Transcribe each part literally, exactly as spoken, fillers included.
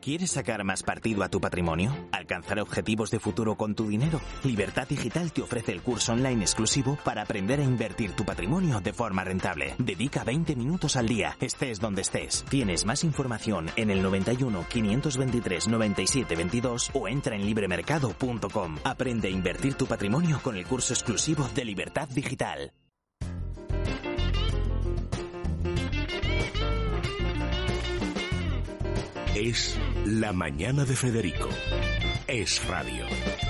¿Quieres sacar más partido a tu patrimonio? ¿Alcanzar objetivos de futuro con tu dinero? Libertad Digital te ofrece el curso online exclusivo para aprender a invertir tu patrimonio de forma rentable. Dedica veinte minutos al día, estés donde estés. Tienes más información en el noventa y uno, quinientos veintitrés, noventa y siete veintidós o entra en libremercado punto com. Aprende a invertir tu patrimonio con el curso exclusivo de Libertad Digital. Es La Mañana de Federico. Es radio.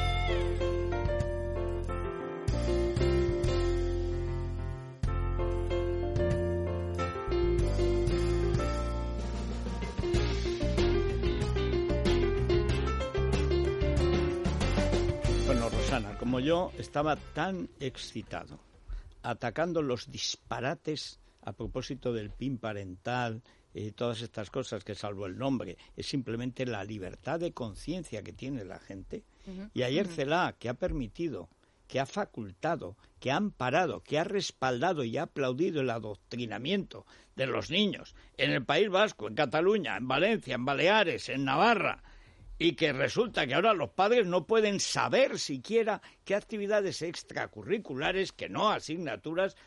Bueno, Rosana, como yo estaba tan excitado atacando los disparates a propósito del P I N parental y todas estas cosas, que salvo el nombre, es simplemente la libertad de conciencia que tiene la gente. Uh-huh. Y ayer uh-huh. Celaá, que ha permitido, que ha facultado, que ha amparado, que ha respaldado y ha aplaudido el adoctrinamiento de los niños en el País Vasco, en Cataluña, en Valencia, en Baleares, en Navarra, y que resulta que ahora los padres no pueden saber siquiera qué actividades extracurriculares, que no asignaturas,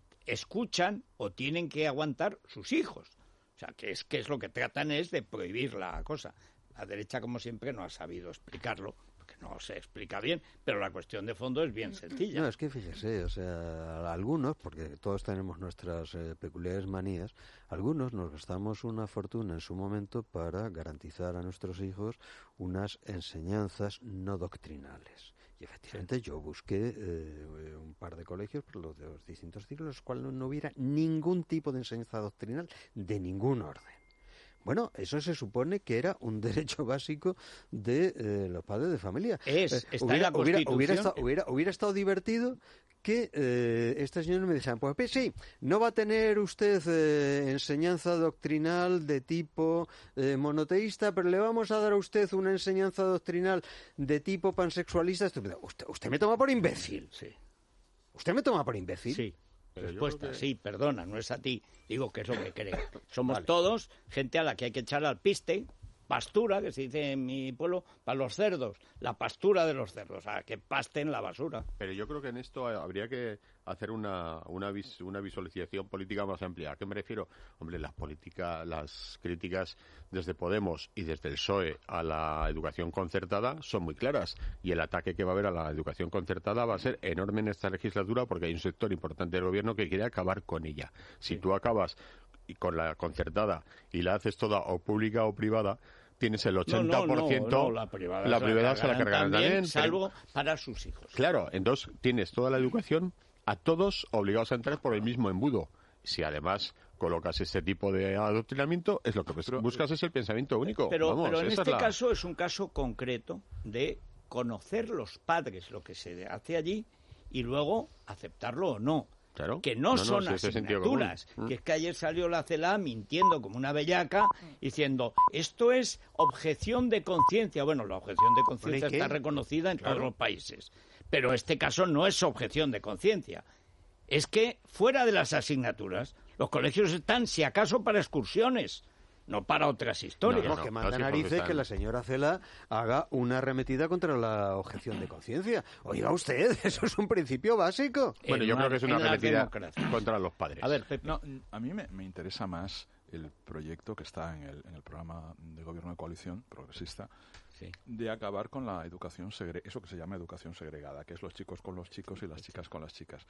escuchan o tienen que aguantar sus hijos. O sea, que es que es lo que tratan es de prohibir la cosa. La derecha, como siempre, no ha sabido explicarlo, porque no se explica bien, pero la cuestión de fondo es bien sencilla. No, es que fíjese, o sea, algunos, porque todos tenemos nuestras eh, peculiares manías, algunos nos gastamos una fortuna en su momento para garantizar a nuestros hijos unas enseñanzas no doctrinales. Y efectivamente yo busqué eh, un par de colegios, por los de los distintos ciclos, en los cuales no hubiera ningún tipo de enseñanza doctrinal de ningún orden. Bueno, eso se supone que era un derecho básico de eh, los padres de familia. Es, eh, está hubiera, en la Constitución. Hubiera, hubiera, estado, hubiera, hubiera estado divertido que eh, este señor me dijeran, pues sí, no va a tener usted eh, enseñanza doctrinal de tipo eh, monoteísta, pero le vamos a dar a usted una enseñanza doctrinal de tipo pansexualista. Usted, usted me toma por imbécil. Sí. ¿Usted me toma por imbécil? Sí. Respuesta, que... sí, perdona, no es a ti. Digo que es lo que creo. Somos vale. todos gente a la que hay que echar al piste, pastura, que se dice en mi pueblo, para los cerdos, la pastura de los cerdos, o sea, que pasten la basura. Pero yo creo que en esto habría que hacer una una, vis, una visualización política más amplia. ¿A qué me refiero? Hombre, las políticas, las críticas desde Podemos y desde el P S O E a la educación concertada son muy claras, y el ataque que va a haber a la educación concertada va a ser enorme en esta legislatura, porque hay un sector importante del gobierno que quiere acabar con ella. Si sí. tú acabas y con la concertada y la haces toda o pública o privada, tienes el ochenta por ciento... No, no, no, la privada, la privada se la cargarán también, también, salvo para sus hijos. Claro, entonces tienes toda la educación a todos obligados a entrar por el mismo embudo. Si además colocas ese tipo de adoctrinamiento, es lo que buscas, es el pensamiento único. Pero, Vamos, pero en este es la... caso es un caso concreto de conocer los padres lo que se hace allí y luego aceptarlo o no. Claro. Que no, no son no, si asignaturas, que es que ayer salió la Celaá mintiendo como una bellaca, diciendo, esto es objeción de conciencia. Bueno, la objeción de conciencia está reconocida en claro. todos los países, pero este caso no es objeción de conciencia. Es que fuera de las asignaturas, los colegios están, si acaso, para excursiones, no para otras historias. No, no, no, que manda no, narices están... que la señora Celaá haga una arremetida contra la objeción de conciencia. Oiga usted, eso es un principio básico. Bueno, yo una, creo que es una arremetida contra los padres. A ver, Pepe. No, a mí me, me interesa más el proyecto que está en el, en el programa de gobierno de coalición progresista, sí. de acabar con la educación segregada, eso que se llama educación segregada, que es los chicos con los chicos y las chicas con las chicas.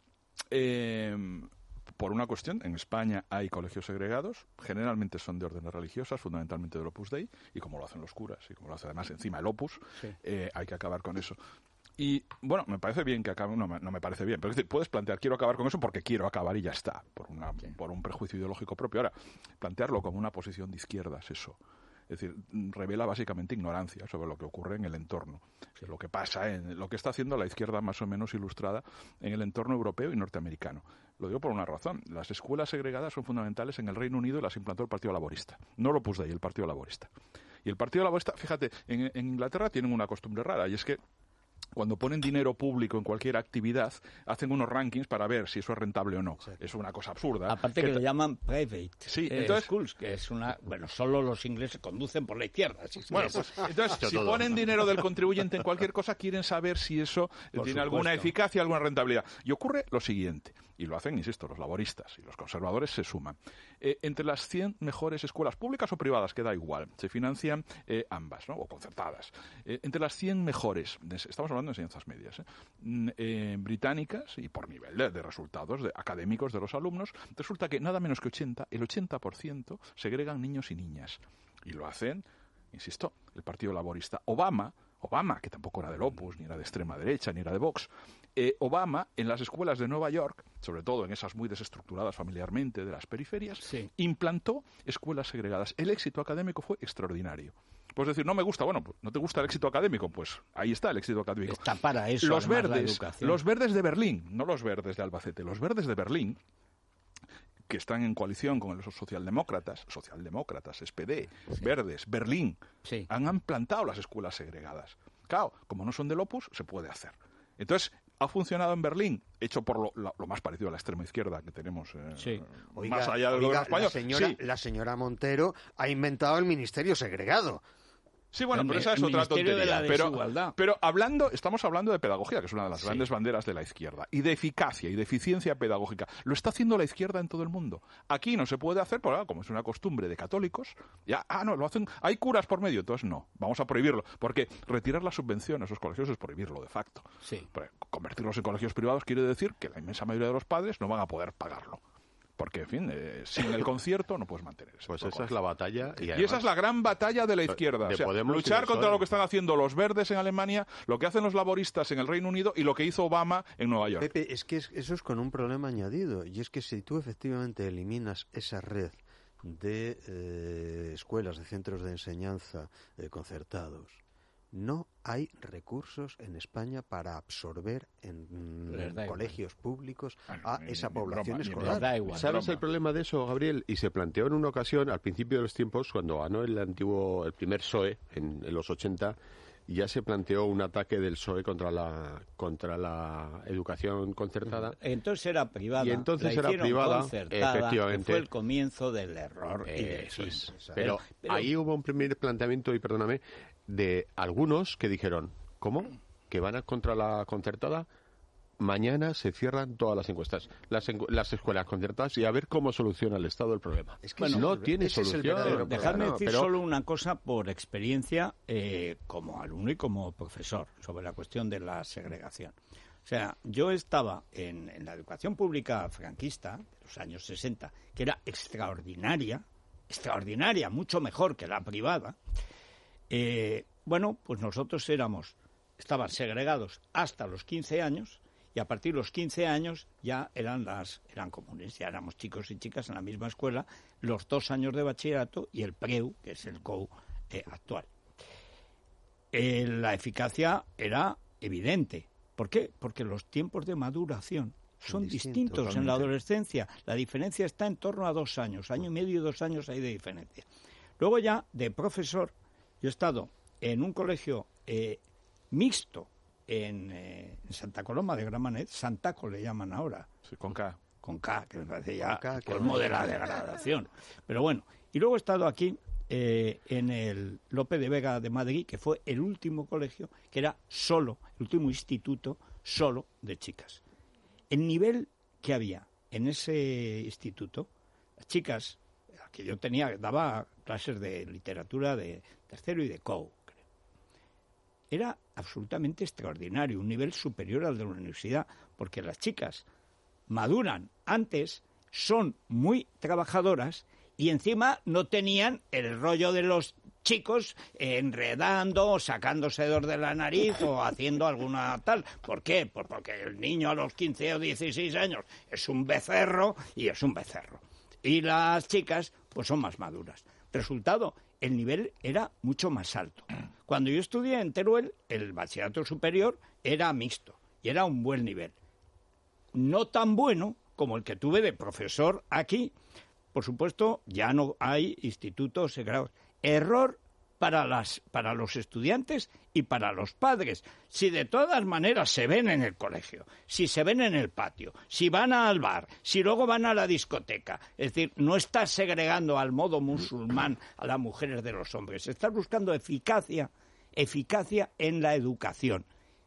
Eh... Por una cuestión, en España hay colegios segregados, generalmente son de órdenes religiosas, fundamentalmente del Opus Dei, y como lo hacen los curas, y como lo hace además encima el Opus, sí. eh, hay que acabar con eso. Y, bueno, me parece bien que acabe, no, no me parece bien, pero es decir, puedes plantear, quiero acabar con eso porque quiero acabar y ya está, por, una, sí. por un prejuicio ideológico propio. Ahora, plantearlo como una posición de izquierdas, eso... Es decir, revela básicamente ignorancia sobre lo que ocurre en el entorno, sí. lo que pasa, en lo que está haciendo la izquierda más o menos ilustrada en el entorno europeo y norteamericano. Lo digo por una razón. Las escuelas segregadas son fundamentales en el Reino Unido y las implantó el Partido Laborista. No lo puse ahí, el Partido Laborista. Y el Partido Laborista, fíjate, en, en Inglaterra tienen una costumbre rara, y es que cuando ponen dinero público en cualquier actividad, hacen unos rankings para ver si eso es rentable o no. Sí. Es una cosa absurda. Aparte que, que lo llaman private sí, eh, entonces, schools, que es una... Bueno, solo los ingleses conducen por la izquierda. ¿Sí? Bueno, pues, entonces, si ponen dinero del contribuyente en cualquier cosa, quieren saber si eso por tiene supuesto. alguna eficacia, alguna rentabilidad. Y ocurre lo siguiente, y lo hacen, insisto, los laboristas y los conservadores se suman. Eh, entre las cien mejores escuelas públicas o privadas, que da igual, se financian eh, ambas, ¿no? O concertadas. Eh, entre las cien mejores, estamos hablando de enseñanzas medias, ¿eh? Eh, británicas, y por nivel de, de resultados de, académicos de los alumnos, resulta que nada menos que ochenta, el ochenta por ciento segregan niños y niñas. Y lo hacen, insisto, el Partido Laborista. Obama, Obama, que tampoco era del Opus, ni era de extrema derecha, ni era de Vox, eh, Obama, en las escuelas de Nueva York, sobre todo en esas muy desestructuradas familiarmente de las periferias, sí. implantó escuelas segregadas. El éxito académico fue extraordinario. Puedes decir, no me gusta, bueno, pues, ¿no te gusta el éxito académico? Pues ahí está el éxito académico. Está para eso, los verdes, los verdes de Berlín, no los verdes de Albacete, los verdes de Berlín, que están en coalición con los socialdemócratas, socialdemócratas, S P D, sí. verdes, Berlín, sí. han implantado las escuelas segregadas. Claro, como no son del Opus, se puede hacer. Entonces, ha funcionado en Berlín, hecho por lo, lo, lo más parecido a la extrema izquierda que tenemos, eh, sí. oiga, más allá del oiga, gobierno español. La señora, sí. la señora Montero ha inventado el ministerio segregado. Sí, bueno, el, pero esa es otra tontería. Pero, pero hablando, estamos hablando de pedagogía, que es una de las sí. grandes banderas de la izquierda, y de eficacia y de eficiencia pedagógica. Lo está haciendo la izquierda en todo el mundo. Aquí no se puede hacer, porque como es una costumbre de católicos, ya, ah, no, lo hacen, hay curas por medio, entonces no, vamos a prohibirlo, porque retirar las subvenciones a esos colegios es prohibirlo de facto. Sí. Convertirlos en colegios privados quiere decir que la inmensa mayoría de los padres no van a poder pagarlo. Porque, en fin, eh, sin el concierto no puedes mantener eso. Pues esa es la batalla. Y, además, y esa es la gran batalla de la izquierda. De o sea, luchar contra lo que están haciendo los verdes en Alemania, lo que hacen los laboristas en el Reino Unido y lo que hizo Obama en Nueva York. Pepe, es que es, eso es con un problema añadido. Y es que si tú efectivamente eliminas esa red de eh, escuelas, de centros de enseñanza eh, concertados, no hay recursos en España para absorber en, en colegios públicos a ni, esa ni, población ni broma, escolar. Igual, ¿Sabes broma. el problema de eso, Gabriel? Y se planteó en una ocasión, al principio de los tiempos, cuando ganó el antiguo, el primer P S O E, en, en los ochenta, ya se planteó un ataque del P S O E contra la contra la educación concertada. Entonces era privada. Y entonces era privada, efectivamente. Que fue el comienzo del error. Eh, y de eso es. Pero, pero ahí hubo un primer planteamiento, y perdóname, de algunos que dijeron, ¿cómo? ¿Que van a contra la concertada? Mañana se cierran todas las encuestas, las, encu las escuelas concertadas, y a ver cómo soluciona el Estado el problema. Es que bueno, no tiene solución. Dejadme decir pero... solo una cosa por experiencia eh, como alumno y como profesor sobre la cuestión de la segregación. O sea, yo estaba en, en la educación pública franquista de los años sesenta, que era extraordinaria, extraordinaria, mucho mejor que la privada. Eh, bueno, pues nosotros éramos, estaban segregados hasta los quince años, y a partir de los quince años ya eran las eran comunes, ya éramos chicos y chicas en la misma escuela, los dos años de bachillerato y el PREU, que es el C O U eh, actual. Eh, la eficacia era evidente. ¿Por qué? Porque los tiempos de maduración son distintos totalmente. En la adolescencia. La diferencia está en torno a dos años, año y medio y dos años hay de diferencia. Luego ya, de profesor, yo he estado en un colegio eh, mixto en, eh, en Santa Coloma de Gramenet, Santaco le llaman ahora. Sí, con K. Con K, que me parece ya el colmo de la degradación. Pero bueno, y luego he estado aquí eh, en el Lope de Vega de Madrid, que fue el último colegio, que era solo, el último instituto solo de chicas. El nivel que había en ese instituto, las chicas, que yo tenía, daba clases de literatura de tercero y de C O U, creo. Era absolutamente extraordinario, un nivel superior al de la universidad, porque las chicas maduran antes, son muy trabajadoras y encima no tenían el rollo de los chicos enredando, sacándose dedos de la nariz o haciendo alguna tal. ¿Por qué? Pues porque el niño a los quince o dieciséis años es un becerro y es un becerro. Y las chicas pues son más maduras. Resultado, el nivel era mucho más alto. Cuando yo estudié en Teruel, el bachillerato superior era mixto y era un buen nivel. No tan bueno como el que tuve de profesor aquí. Por supuesto, ya no hay institutos segregados. Error para las para los estudiantes y para los padres. Si de todas maneras se ven en el colegio, si se ven en el patio, si van al bar, si luego van a la discoteca, es decir, no estás segregando al modo musulmán a las mujeres de los hombres, estás buscando eficacia, eficacia en la educación,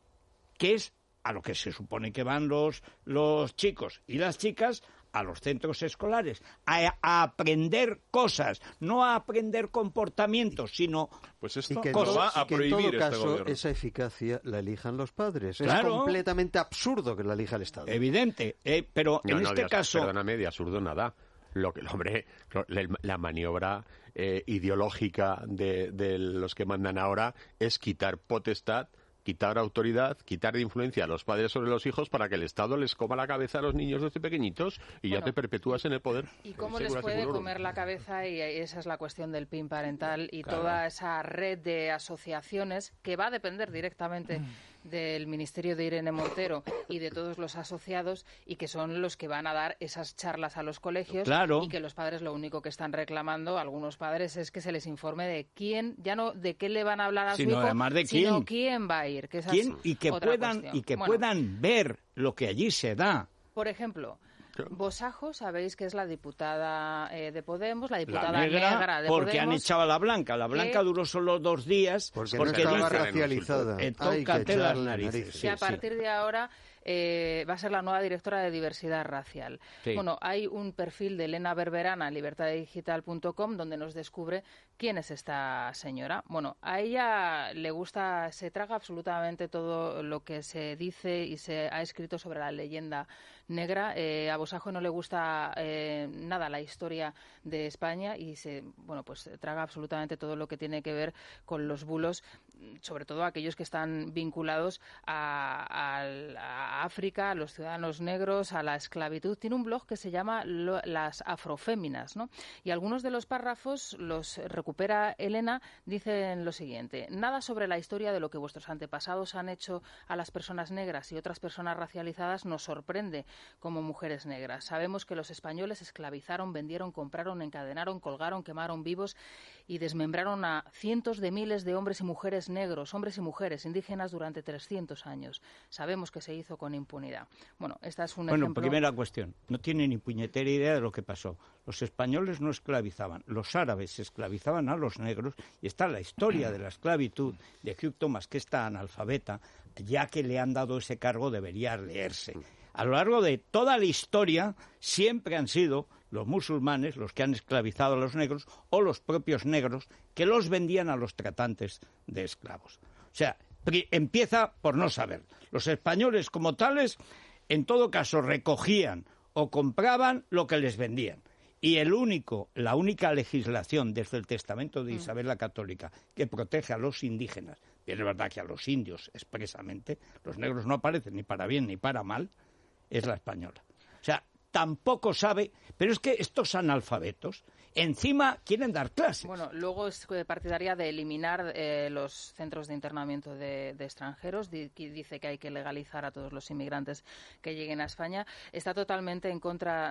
que es a lo que se supone que van los los chicos y las chicas a los centros escolares, a, a aprender cosas, no a aprender comportamientos, sino pues esto y que, lo va a y que prohibir en todo este caso gobierno. esa eficacia la elijan los padres. Claro. Es completamente absurdo que la elija el Estado. evidente, eh, pero No, en no, este de, caso... Perdóname, de absurdo nada. Lo que, hombre, la, la maniobra eh, ideológica de, de los que mandan ahora es quitar potestad, quitar autoridad, quitar de influencia a los padres sobre los hijos para que el Estado les coma la cabeza a los niños desde pequeñitos y bueno, ya te perpetúas en el poder. ¿Y cómo Segura, les puede seguro. comer la cabeza? Y esa es la cuestión del P I N parental y claro. toda esa red de asociaciones que va a depender directamente del Ministerio de Irene Montero y de todos los asociados y que son los que van a dar esas charlas a los colegios Claro. y que los padres lo único que están reclamando, algunos padres, es que se les informe de quién, ya no de qué le van a hablar a Sino su hijo, además de sino quién. quién va a ir. Que esa ¿Quién? es Y que otra puedan cuestión. y que Bueno, puedan ver lo que allí se da. por ejemplo, Bosajo, sabéis que es la diputada eh, de Podemos, la La diputada negra, negra de porque Podemos. han echado a la blanca. La blanca que- duró solo dos días Porque, porque no estaba dice, racializada. eh, Hay que tócate las echarle narices. narices. que a Sí, sí. partir de ahora eh, va a ser la nueva directora de diversidad racial. Sí. Bueno, hay un perfil de Elena Berberana, libertad digital punto com, donde nos descubre quién es esta señora. Bueno, a ella le gusta, se traga absolutamente todo lo que se dice y se ha escrito sobre la leyenda negra. Eh, a Bosajo no le gusta eh, nada la historia de España y se, bueno, pues traga absolutamente todo lo que tiene que ver con los bulos, sobre todo aquellos que están vinculados a, a- a África, a los ciudadanos negros, a la esclavitud. Tiene un blog que se llama Lo- Las Afroféminas, ¿no? Y algunos de los párrafos los recupera Elena, dicen lo siguiente: nada sobre la historia de lo que vuestros antepasados han hecho a las personas negras y otras personas racializadas nos sorprende como mujeres negras. Sabemos que los españoles esclavizaron, vendieron, compraron, encadenaron, colgaron, quemaron vivos y desmembraron a cientos de miles de hombres y mujeres negros, hombres y mujeres indígenas durante trescientos años. Sabemos que se hizo con impunidad. Bueno, esta es un Bueno, ejemplo. primera cuestión. No tienen ni puñetera idea de lo que pasó. Los españoles no esclavizaban. Los árabes esclavizaban a los negros. Y está la historia de la esclavitud de Hugh Thomas, que está analfabeta, ya que le han dado ese cargo debería leerse. A lo largo de toda la historia siempre han sido los musulmanes los que han esclavizado a los negros o los propios negros que los vendían a los tratantes de esclavos. O sea, pri- empieza por no saber. Los españoles como tales, en todo caso, recogían o compraban lo que les vendían. Y el único, la única legislación desde el testamento de Isabel la Católica que protege a los indígenas, y es verdad que a los indios expresamente, los negros no aparecen ni para bien ni para mal, es la española. O sea, tampoco sabe, pero es que estos analfabetos encima quieren dar clases. Bueno, luego es partidaria de eliminar eh, los centros de internamiento de, de extranjeros. Di- que dice que hay que legalizar a todos los inmigrantes que lleguen a España. Está totalmente en contra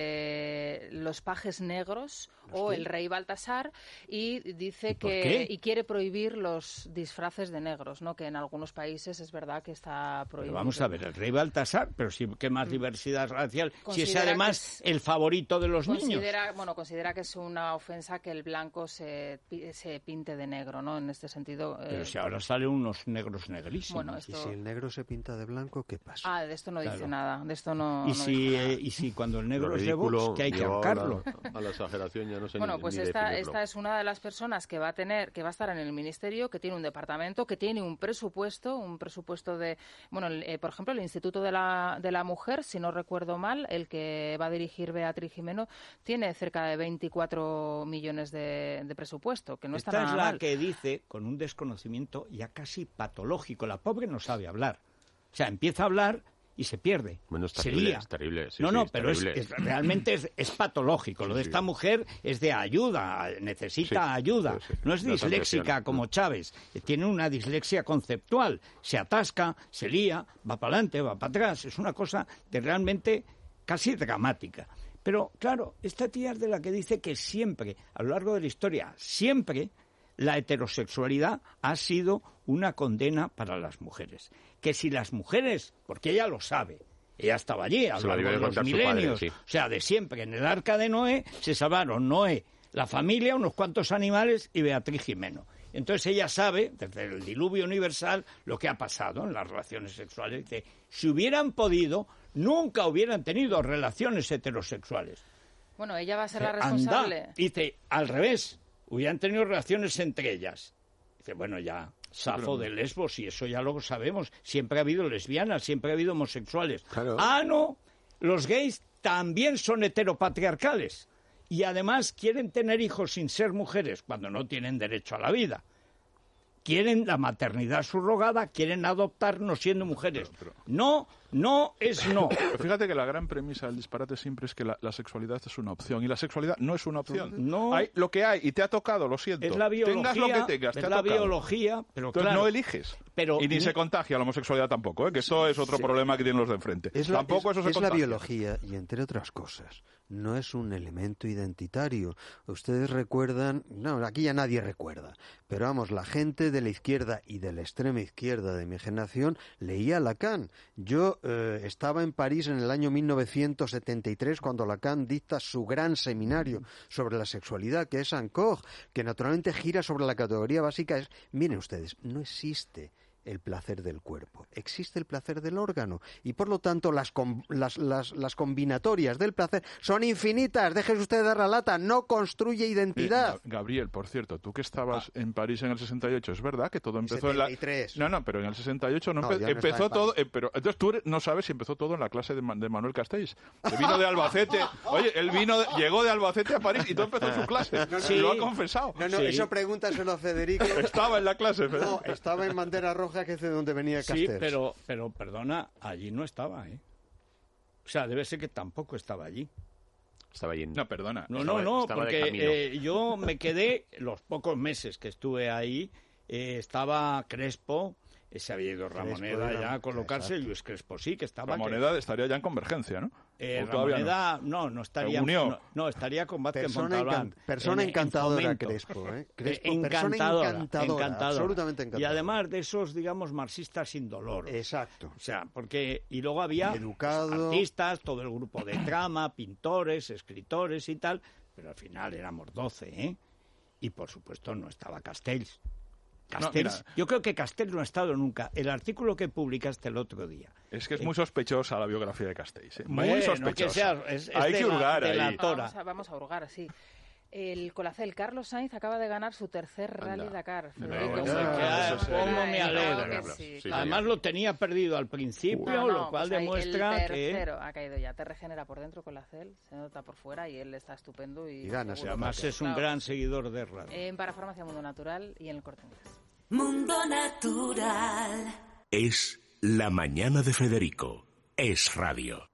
de los pajes negros o el rey Baltasar y dice ¿Y por que qué? y quiere prohibir los disfraces de negros, ¿no? Que en algunos países es verdad que está Pero prohibido. vamos a ver, el rey Baltasar, pero sí, ¿qué más diversidad racial? Si es Considera además que es- el favorito de los niños. Considera, bueno, considera que es una ofensa que el blanco se, pi- se pinte de negro, ¿no? En este sentido. eh, Pero si ahora salen unos negros negrísimos. Bueno, Y esto- si el negro se pinta de blanco, ¿qué pasa? Ah, de esto no dice Claro. nada. De esto no. y, no si, dice nada. eh, y si cuando el negro Lo es de Vox, ridículo que hay que llevado a ahorcarlo. la- A la exageración ya no sé Bueno, ni, pues ni esta, definirlo. esta es una de las personas que va a tener, que va a estar en el ministerio, que tiene un departamento, que tiene un presupuesto, un presupuesto de, bueno, el, eh, por ejemplo, el Instituto de la, de la Mujer, si no recuerdo mal, el que va a dirigir Beatriz Jimeno, tiene cerca de veinticuatro millones de, de presupuesto, que no está Esta nada es la mal. que dice con un desconocimiento ya casi patológico. La pobre no sabe hablar. O sea, empieza a hablar y se pierde. Bueno, es se terrible, lía. es terrible, sí, no, sí, no, es pero es, terrible. es- realmente es, es patológico. Lo de Sí, esta sí. mujer es de ayuda, necesita Sí, ayuda. sí, sí. No es Da disléxica atención. como Chávez. Tiene una dislexia conceptual. Se atasca, se lía, va para adelante, va para atrás. Es una cosa de realmente casi dramática. Pero, claro, esta tía es de la que dice que siempre, a lo largo de la historia, siempre la heterosexualidad ha sido una condena para las mujeres. Que si las mujeres, porque ella lo sabe, ella estaba allí a lo largo de los milenios, padre, sí. O sea, de siempre, en el arca de Noé se salvaron Noé, la familia, unos cuantos animales y Beatriz Jimeno. Entonces ella sabe, desde el diluvio universal, lo que ha pasado en las relaciones sexuales. Dice, si hubieran podido, nunca hubieran tenido relaciones heterosexuales. Bueno, ella va a ser la responsable. Anda. Dice, al revés, hubieran tenido relaciones entre ellas. Dice, bueno, ya, Safo de Lesbos, y eso ya lo sabemos. Siempre ha habido lesbianas, siempre ha habido homosexuales. Claro. Ah, no, los gays también son heteropatriarcales. Y además quieren tener hijos sin ser mujeres, cuando no tienen derecho a la vida. Quieren la maternidad subrogada, quieren adoptar no siendo mujeres. Pero, pero... No, no es no. Pero fíjate que la gran premisa del disparate siempre es que la, la sexualidad es una opción. Y la sexualidad no es una opción. No. Hay lo que hay y te ha tocado, lo siento. Es la biología. Tengas lo que tengas, es te ha la tocado. biología, pero Entonces claro, no eliges. Pero, y ni, ni se contagia la homosexualidad tampoco, ¿eh? Que eso es otro sí. problema que tienen los de enfrente. Es la, tampoco es, eso se es contagia. la biología y entre otras cosas. No es un elemento identitario. Ustedes recuerdan, no, aquí ya nadie recuerda, pero vamos, la gente de la izquierda y de la extrema izquierda de mi generación leía Lacan. Yo eh, estaba en París en el año mil novecientos setenta y tres cuando Lacan dicta su gran seminario sobre la sexualidad, que es Ancor, que naturalmente gira sobre la categoría básica. Es, miren ustedes, no existe el placer del cuerpo, existe el placer del órgano y por lo tanto las, com las, las, las combinatorias del placer son infinitas. Déjese usted dar la lata, no construye identidad. Eh, Gabriel, por cierto, tú que estabas ah. en París en el sesenta y ocho, ¿es verdad que todo empezó setenta y tres. En la... No, no, pero en el sesenta y ocho no, no empe... no empezó todo, eh, pero entonces tú no sabes si empezó todo en la clase de, Man de Manuel Castells, que vino de Albacete. Oye, él vino, de... llegó de Albacete a París y todo empezó en su clase. No, no, sí. Lo ha confesado. No, no, sí. Eso pregúntaselo a Federico. Estaba en la clase, Federico. No, estaba en bandera roja, que es de donde venía. Sí, pero, pero, perdona, allí no estaba, ¿eh? O sea, debe ser que tampoco estaba allí. Estaba allí. En... No, perdona. No, no, no, porque eh, yo me quedé, los pocos meses que estuve ahí, eh, estaba Crespo, eh, se había ido Ramoneda Crespo, ya a colocarse, exacto. Luis Crespo sí, que estaba... Ramoneda que... estaría ya en Convergencia, ¿no? Eh, Ramoneda, no? no, no estaría... No, no, estaría con Vázquez persona Montalbán. Encan persona en, encantadora, en Crespo, ¿eh? Crespo eh, encantadora, encantadora, encantadora, absolutamente encantadora. Y además de esos, digamos, marxistas indoloros. Exacto. O sea, porque... Y luego había Educado. artistas, todo el grupo de trama, pintores, escritores y tal, pero al final éramos doce, ¿eh? Y por supuesto no estaba Castells. Castells, no, yo creo que Castells no ha estado nunca. El artículo que publicaste el otro día. Es que es muy eh, sospechosa la biografía de Castells. ¿eh? Muy bueno, sospechosa. Que sea, es, es Hay que hurgar la, ahí. La vamos, a, vamos a hurgar, sí. El Colacel, Carlos Sainz acaba de ganar su tercer Rally Anda. Dakar. No, Federico, no, sí. no, sí. ¿Cómo me alegro? Sí, sí, Además sí. lo tenía perdido al principio, no, no, lo cual pues demuestra el tercero que... ha caído ya. Te regenera por dentro Colacel, se nota por fuera y él está estupendo. Y, y gana. Además es un claro. gran seguidor de rally. En Parafarmacia Mundo Natural y en el Corte Inglés. Mundo Natural. Es La Mañana de Federico. Es radio.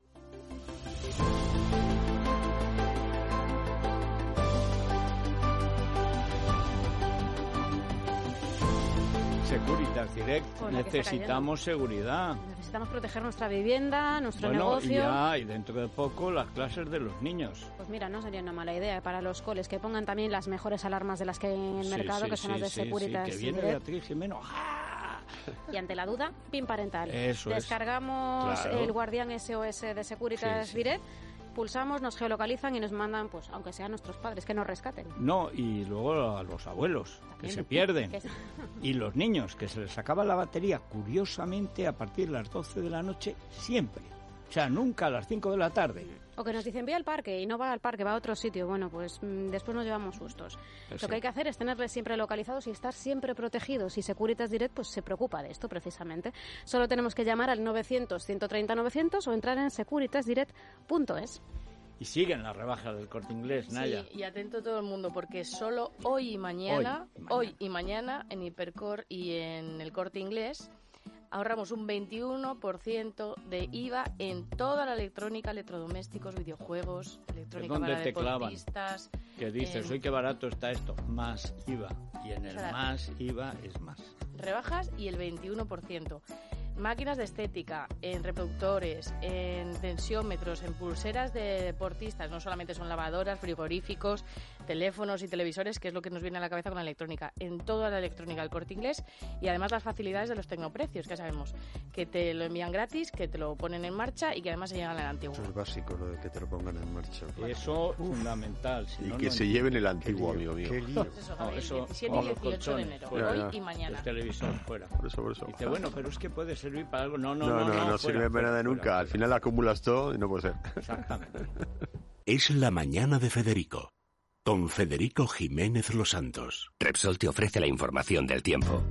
Securitas Direct, Pues necesitamos seguridad. Necesitamos proteger nuestra vivienda, nuestro bueno, negocio. Y ya, y dentro de poco las clases de los niños. Pues mira, no sería una mala idea para los coles que pongan también las mejores alarmas de las que hay en el sí, mercado, sí, que son sí, las de sí, Securitas sí, que viene Direct. Beatriz Jimeno. ¡Ah! Y ante la duda, PIN parental. Eso Descargamos es. Claro. el Guardián S O S de Securitas sí, sí. Direct, pulsamos, nos geolocalizan y nos mandan, pues aunque sean nuestros padres, que nos rescaten. No, y luego a los abuelos, También. que se pierden. Que se... Y los niños, que se les acaba la batería, curiosamente, a partir de las doce de la noche, siempre. O sea, nunca a las cinco de la tarde. O que nos dicen, ve al parque, y no va al parque, va a otro sitio. Bueno, pues mmm, después nos llevamos sustos. Eso. Lo que hay que hacer es tenerles siempre localizados y estar siempre protegidos. Y Securitas Direct pues se preocupa de esto, precisamente. Solo tenemos que llamar al novecientos, ciento treinta, novecientos o entrar en securitas direct punto es. Y siguen las rebajas del Corte Inglés, Naya. Sí, y atento todo el mundo, porque solo hoy y mañana, hoy y mañana, hoy y mañana en Hipercor y en el Corte Inglés, ahorramos un veintiuno por ciento de I V A en toda la electrónica, electrodomésticos, videojuegos, electrónica ¿Dónde para te clavan? deportistas. Que dices, en... hoy qué barato está esto, más I V A. Y en el Claro. más I V A es más. Rebajas y el veintiuno por ciento. máquinas de estética, en reproductores, en tensiómetros, en pulseras de deportistas. No solamente son lavadoras, frigoríficos, teléfonos y televisores, que es lo que nos viene a la cabeza con la electrónica. En toda la electrónica del Corte Inglés, y además las facilidades de los tecnoprecios, que ya sabemos que te lo envían gratis, que te lo ponen en marcha y que además se llegan al antiguo. Eso es básico, lo de que te lo pongan en marcha. Eso es fundamental. Si y no, que no se entiendo. lleven el antiguo, amigo mío. Pues eso, no, eso, diecisiete y dieciocho de enero, fuera, hoy ya. y mañana. El televisor fuera. Por eso, por eso. Dice, bueno, pero es que puede servir para algo. No, no, No, no. no, no, no no fuera, sirve para nada fuera, nunca. fuera. Al final acumulas todo y no puede ser. Exactamente. Es la mañana de Federico, con Federico Jiménez Los Santos. Repsol te ofrece la información del tiempo.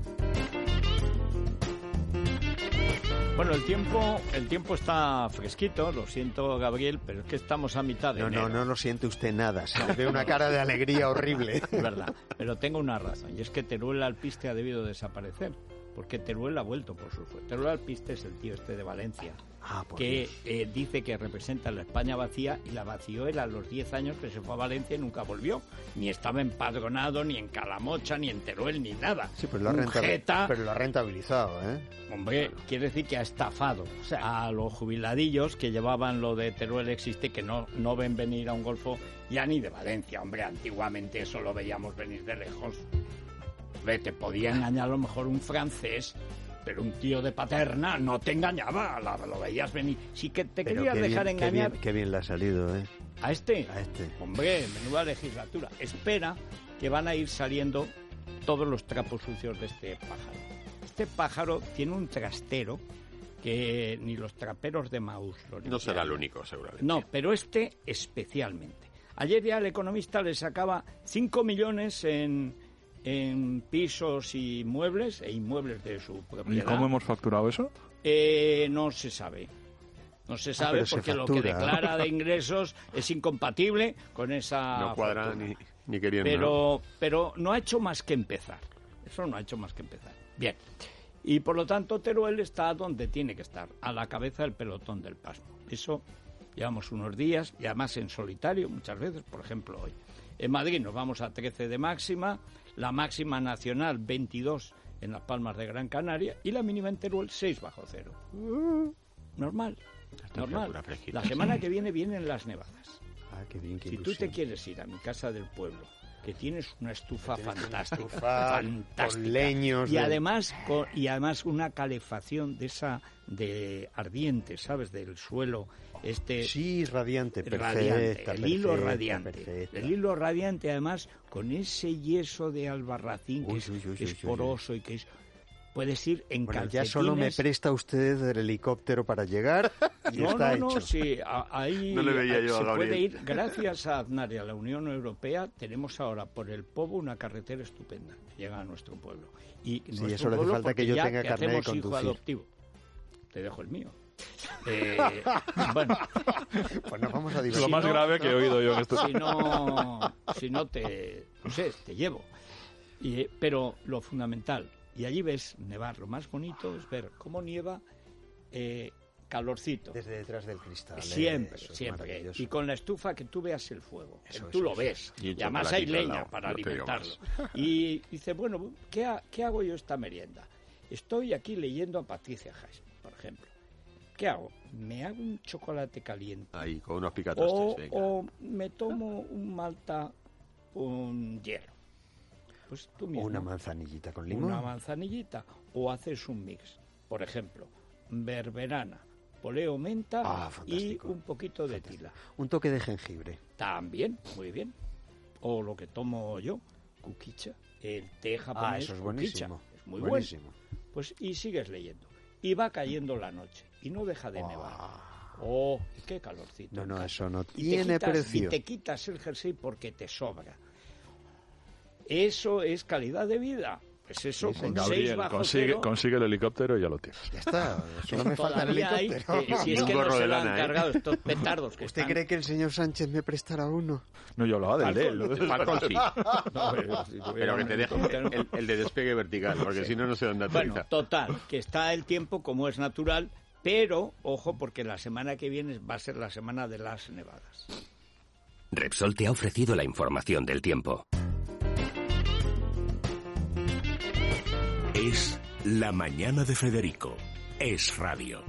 Bueno, el tiempo, el tiempo está fresquito, lo siento, Gabriel, pero es que estamos a mitad de No, enero. no, no lo siente usted nada. Se le ve una cara de alegría horrible. Es verdad, pero tengo una razón, y es que Teruel Alpiste ha debido desaparecer, porque Teruel ha vuelto por su fuerza. Teruel Alpiste es el tío este de Valencia, Ah, por que Dios. eh, dice que representa la España vacía, y la vació él a los diez años que se fue a Valencia y nunca volvió. Ni estaba empadronado, ni en Calamocha, ni en Teruel, ni nada. Sí, pero lo, ha Un rentabil- jeta. pero lo ha rentabilizado, ¿eh? Hombre, quiere decir que ha estafado a los jubiladillos que llevaban lo de Teruel existe, que no, no ven venir a un golfo ya ni de Valencia. Hombre, antiguamente eso lo veíamos venir de lejos. Hombre, te podía engañar a lo mejor un francés, pero un tío de Paterna no te engañaba, lo, lo veías venir. Sí que te Pero querías qué dejar bien, qué engañar. bien, qué bien le ha salido, ¿eh? ¿A este? A este. Hombre, menuda legislatura. Espera que van a ir saliendo todos los trapos sucios de este pájaro. Este pájaro tiene un trastero que ni los traperos de Maús lo No será limpian. el único, seguramente. No, pero este especialmente. Ayer ya el Economista le sacaba cinco millones en, en pisos y muebles, e inmuebles de su ¿Y propiedad. cómo hemos facturado eso? Eh, no se sabe. No se sabe pero se porque lo que factura. declara de ingresos es incompatible con esa No cuadra fortuna. ni, ni queriendo. ¿no? Pero, pero no ha hecho más que empezar. Eso no ha hecho más que empezar. Bien. Y por lo tanto Teruel está donde tiene que estar, a la cabeza del pelotón del pasmo. Eso llevamos unos días, y además en solitario muchas veces, por ejemplo hoy. En Madrid nos vamos a trece de máxima, la máxima nacional veintidós en Las Palmas de Gran Canaria y la mínima en Teruel seis bajo cero. Normal, normal. temperatura fresquita. La semana que viene vienen las nevadas. Ah, qué bien, qué Si tú te ilusión. quieres ir a mi casa del pueblo, que tienes una estufa Tienes una fantástica, estufa fantástica, con leños y de- además con- y además una calefacción de esa de ardiente, ¿sabes? Del suelo este Sí, radiante, perfecta, radiante, el hilo perfecta, radiante, perfecta. el hilo radiante además con ese yeso de albarracín que Uy, es, uy, uy, que es uy, uy, poroso y que es puedes ir en Bueno, calcetines. ya solo me presta usted el helicóptero para llegar y No, está no, no, hecho. sí, a- ahí No le veía ahí yo a se Gabriel. puede ir, gracias a Aznar y a la Unión Europea, tenemos ahora por el Pobo una carretera estupenda que llega a nuestro pueblo. Y Sí, nuestro eso le hace pueblo, falta que porque yo ya tenga que carnet de hacemos hijo conducir. adoptivo. Te dejo el mío. Eh, bueno, Pues nos vamos a Es divertir. lo más no, grave que he oído yo en esto. si no, si no te, no sé, te llevo. Y, eh, pero lo fundamental, y allí ves nevar, lo más bonito es ver cómo nieva eh, calorcito. Desde detrás del cristal. Siempre, eso es siempre. maravilloso. Y con la estufa que tú veas el fuego. Eso, tú eso, lo eso, ves. Y Y, el además hay chocolatito al leña lado, para no te digo alimentarlo. más. Y dice, bueno, ¿qué, ha- ¿qué hago yo esta merienda? Estoy aquí leyendo a Patricia Haas, por ejemplo. ¿Qué hago? ¿Me hago un chocolate caliente? Ahí, con unos O, picatostes, venga. o me tomo un malta con hielo. Pues tú O mismo. una manzanillita con limón. Una manzanillita. O haces un mix. Por ejemplo, berberana, poleo menta Ah, y fantástico. un poquito de tila. Un toque de jengibre. También, muy bien. O lo que tomo yo, kukicha, el té japonés. Ah, eso es kukicha. buenísimo. Es muy buenísimo. bueno. Pues y sigues leyendo. Y va cayendo la noche y no deja de nevar. Ah. Oh, qué calorcito. No, en no, casa. eso no Y te tiene quitas- precio. Y te quitas el jersey porque te sobra. Eso es calidad de vida. Pues eso, Sí, con señor. seis Gabriel, bajo consigue, cero, consigue el helicóptero y ya lo tienes. Ya está, solo me falta el todavía hay, helicóptero. eh, si es Un que gorro no de se lo lana, han ¿eh? cargado estos petardos que ¿Usted están... cree que el señor Sánchez me prestará uno? No, yo hablaba del de él. Falcon sí, No, pero si tuviera pero que un te deje helicóptero- el, el de despegue vertical, porque si no, no sé dónde Bueno, aterriza. total, que está el tiempo como es natural, pero, ojo, porque la semana que viene va a ser la semana de las nevadas. Repsol te ha ofrecido la información del tiempo. Es La mañana de Federico, es radio.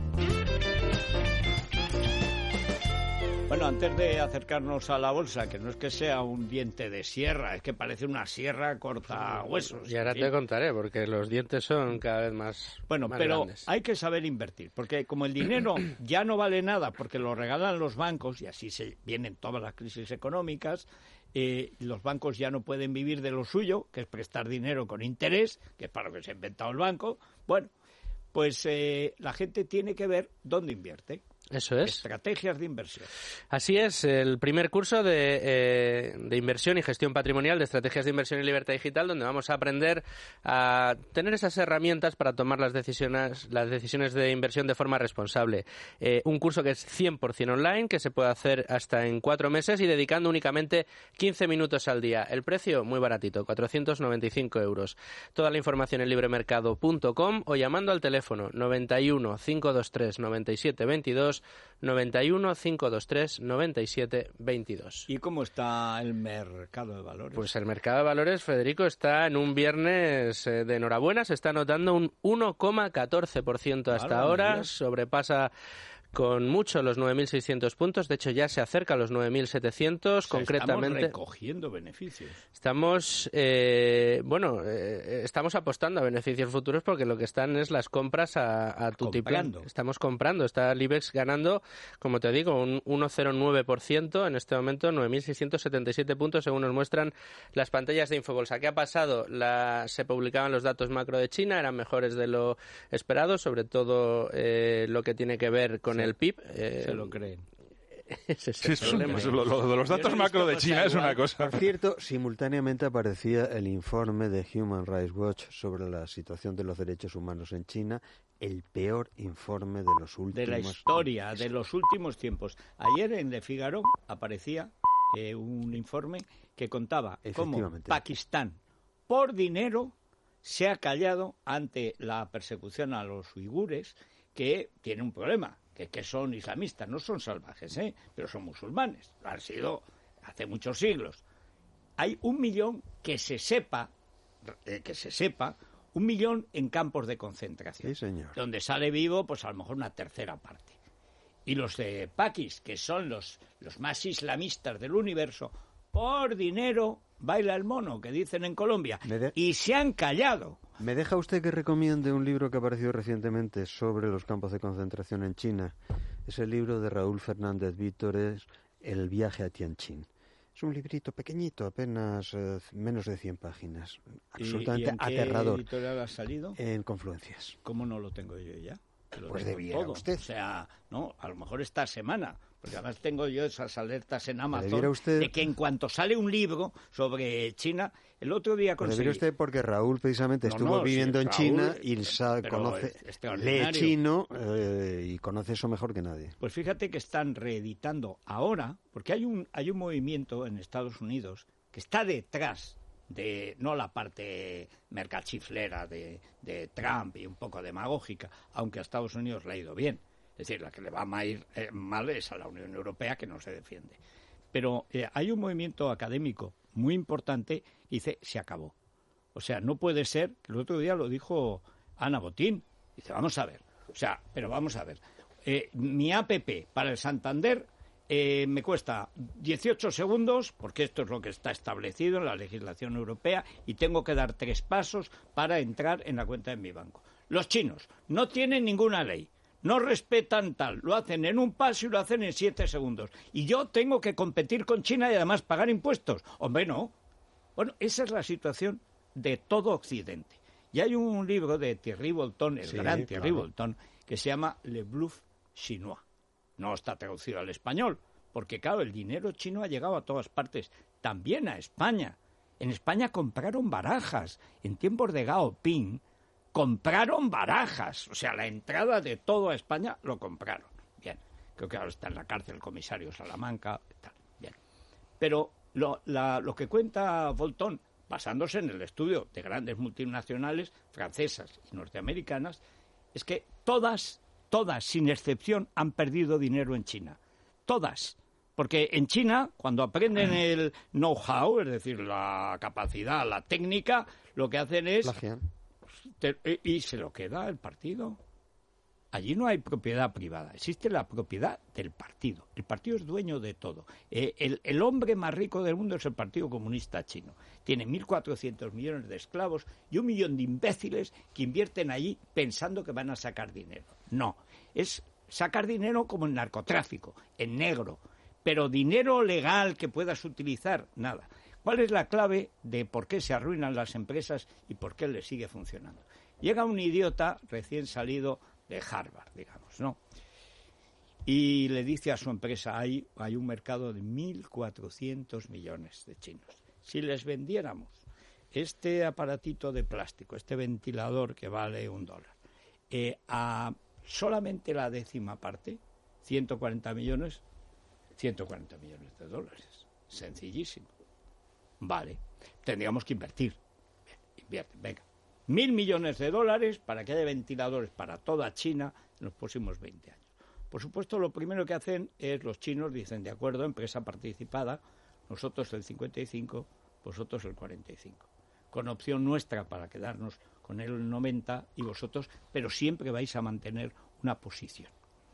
Bueno, antes de acercarnos a la bolsa, que no es que sea un diente de sierra, es que parece una sierra corta huesos. Y ahora te contaré, porque los dientes son cada vez más Bueno, más pero grandes. hay que saber invertir, porque como el dinero ya no vale nada, porque lo regalan los bancos, y así se vienen todas las crisis económicas, eh, los bancos ya no pueden vivir de lo suyo, que es prestar dinero con interés, que es para lo que se ha inventado el banco. Bueno, pues eh, la gente tiene que ver dónde invierte. Eso es. Estrategias de inversión. Así es, el primer curso de, eh, de inversión y gestión patrimonial, de estrategias de inversión y libertad digital, donde vamos a aprender a tener esas herramientas para tomar las decisiones, las decisiones de inversión de forma responsable. Eh, un curso que es cien por ciento online, que se puede hacer hasta en cuatro meses y dedicando únicamente quince minutos al día. El precio, muy baratito, cuatrocientos noventa y cinco euros. Toda la información en libremercado punto com o llamando al teléfono noventa y uno, cinco dos tres, noventa y siete veintidós, noventa y uno, cinco dos tres, noventa y siete veintidós. ¿Y cómo está el mercado de valores? Pues el mercado de valores, Federico, está en un viernes eh, de enhorabuena. Se está notando un uno coma catorce por ciento hasta Claro, ahora. Dios. Sobrepasa con mucho los nueve mil seiscientos puntos. De hecho, ya se acerca a los nueve mil setecientos, O sea, concretamente. Estamos recogiendo beneficios. Estamos, eh, bueno, eh, estamos apostando a beneficios futuros porque lo que están es las compras a, a tutiplán. Comprando. Estamos comprando. Está el IBEX ganando, como te digo, un uno coma cero nueve por ciento en este momento, nueve mil seiscientos setenta y siete puntos, según nos muestran las pantallas de Infobolsa. ¿Qué ha pasado? La, se publicaban los datos macro de China, eran mejores de lo esperado, sobre todo eh, lo que tiene que ver con Sí. el P I B. Eh, Se lo creen. Ese es Sí, el es un- problema. es lo, lo de los datos Yo no he macro de visto China cosa es una igual. cosa. Por cierto, simultáneamente aparecía el informe de Human Rights Watch sobre la situación de los derechos humanos en China, el peor informe de los últimos De la historia, de los últimos tiempos. Ayer en Le Figaro aparecía eh, un informe que contaba cómo Efectivamente. Pakistán, por dinero, se ha callado ante la persecución a los uigures, que tiene un problema, que, que son islamistas, no son salvajes, ¿eh? Pero son musulmanes, lo han sido hace muchos siglos. Hay un millón que se sepa, eh, que se sepa, un millón en campos de concentración. Sí, señor. Donde sale vivo, pues a lo mejor una tercera parte. Y los de Pakis, que son los, los más islamistas del universo, por dinero baila el mono, que dicen en Colombia, Me de- y se han callado. ¿Me deja usted que recomiende un libro que ha aparecido recientemente sobre los campos de concentración en China? Es el libro de Raúl Fernández Vítores, El viaje a Tianjin. Es un librito pequeñito, apenas eh, menos de cien páginas. Absolutamente ¿Y, y en qué aterrador. editorial ha salido? En Confluencias. ¿Cómo no lo tengo yo ya? Que lo Pues tengo debiera todo. usted. O sea, no, a lo mejor esta semana, porque además tengo yo esas alertas en Amazon debiera usted- de que en cuanto sale un libro sobre China, el otro día Pues conseguí... debería usted, porque Raúl precisamente No, estuvo no, sí, viviendo en Raúl, China y sa- pero conoce, es extraordinario. lee chino eh, y conoce eso mejor que nadie. Pues fíjate que están reeditando ahora, porque hay un, hay un movimiento en Estados Unidos que está detrás de, no la parte mercachiflera de, de Trump y un poco demagógica, aunque a Estados Unidos le ha ido bien. Es decir, la que le va a ir eh, mal es a la Unión Europea, que no se defiende. Pero eh, hay un movimiento académico muy importante y dice, se acabó. O sea, no puede ser, el otro día lo dijo Ana Botín, dice, vamos a ver, o sea, pero vamos a ver, eh, mi A P P para el Santander eh, me cuesta dieciocho segundos, porque esto es lo que está establecido en la legislación europea, y tengo que dar tres pasos para entrar en la cuenta de mi banco. Los chinos no tienen ninguna ley. No respetan tal, lo hacen en un paso y lo hacen en siete segundos. Y yo tengo que competir con China y además pagar impuestos. Hombre, no. Bueno, esa es la situación de todo Occidente. Y hay un libro de Thierry Bolton, el Sí, gran Thierry claro. Bolton, que se llama Le Bluff Chinois. No está traducido al español, porque claro, el dinero chino ha llegado a todas partes, también a España. En España compraron barajas. En tiempos de Gao Ping, compraron barajas. O sea, la entrada de todo a España lo compraron. Bien, creo que ahora está en la cárcel el comisario Salamanca. Tal. Bien. Pero lo, la, lo que cuenta Bolton, basándose en el estudio de grandes multinacionales francesas y norteamericanas, es que todas, todas, sin excepción, han perdido dinero en China. Todas. Porque en China, cuando aprenden el know-how, es decir, la capacidad, la técnica, lo que hacen es... Plagian. Te- y se lo queda el partido. Allí no hay propiedad privada, existe la propiedad del partido. El partido es dueño de todo. Eh, el, el hombre más rico del mundo es el Partido Comunista Chino. Tiene mil cuatrocientos millones de esclavos y un millón de imbéciles que invierten allí pensando que van a sacar dinero. No, es sacar dinero como en narcotráfico, en negro, pero dinero legal que puedas utilizar, nada. ¿Cuál es la clave de por qué se arruinan las empresas y por qué les sigue funcionando? Llega un idiota recién salido de Harvard, digamos, ¿no? Y le dice a su empresa, hay, hay un mercado de mil cuatrocientos millones de chinos. Si les vendiéramos este aparatito de plástico, este ventilador que vale un dólar, eh, a solamente la décima parte, ciento cuarenta millones, ciento cuarenta millones de dólares. Sencillísimo. Vale, tendríamos que invertir. Invierte, venga. Mil millones de dólares para que haya ventiladores para toda China en los próximos veinte años. Por supuesto, lo primero que hacen es los chinos dicen, de acuerdo, empresa participada, nosotros el cincuenta y cinco, vosotros el cuarenta y cinco. Con opción nuestra para quedarnos con el noventa y vosotros, pero siempre vais a mantener una posición.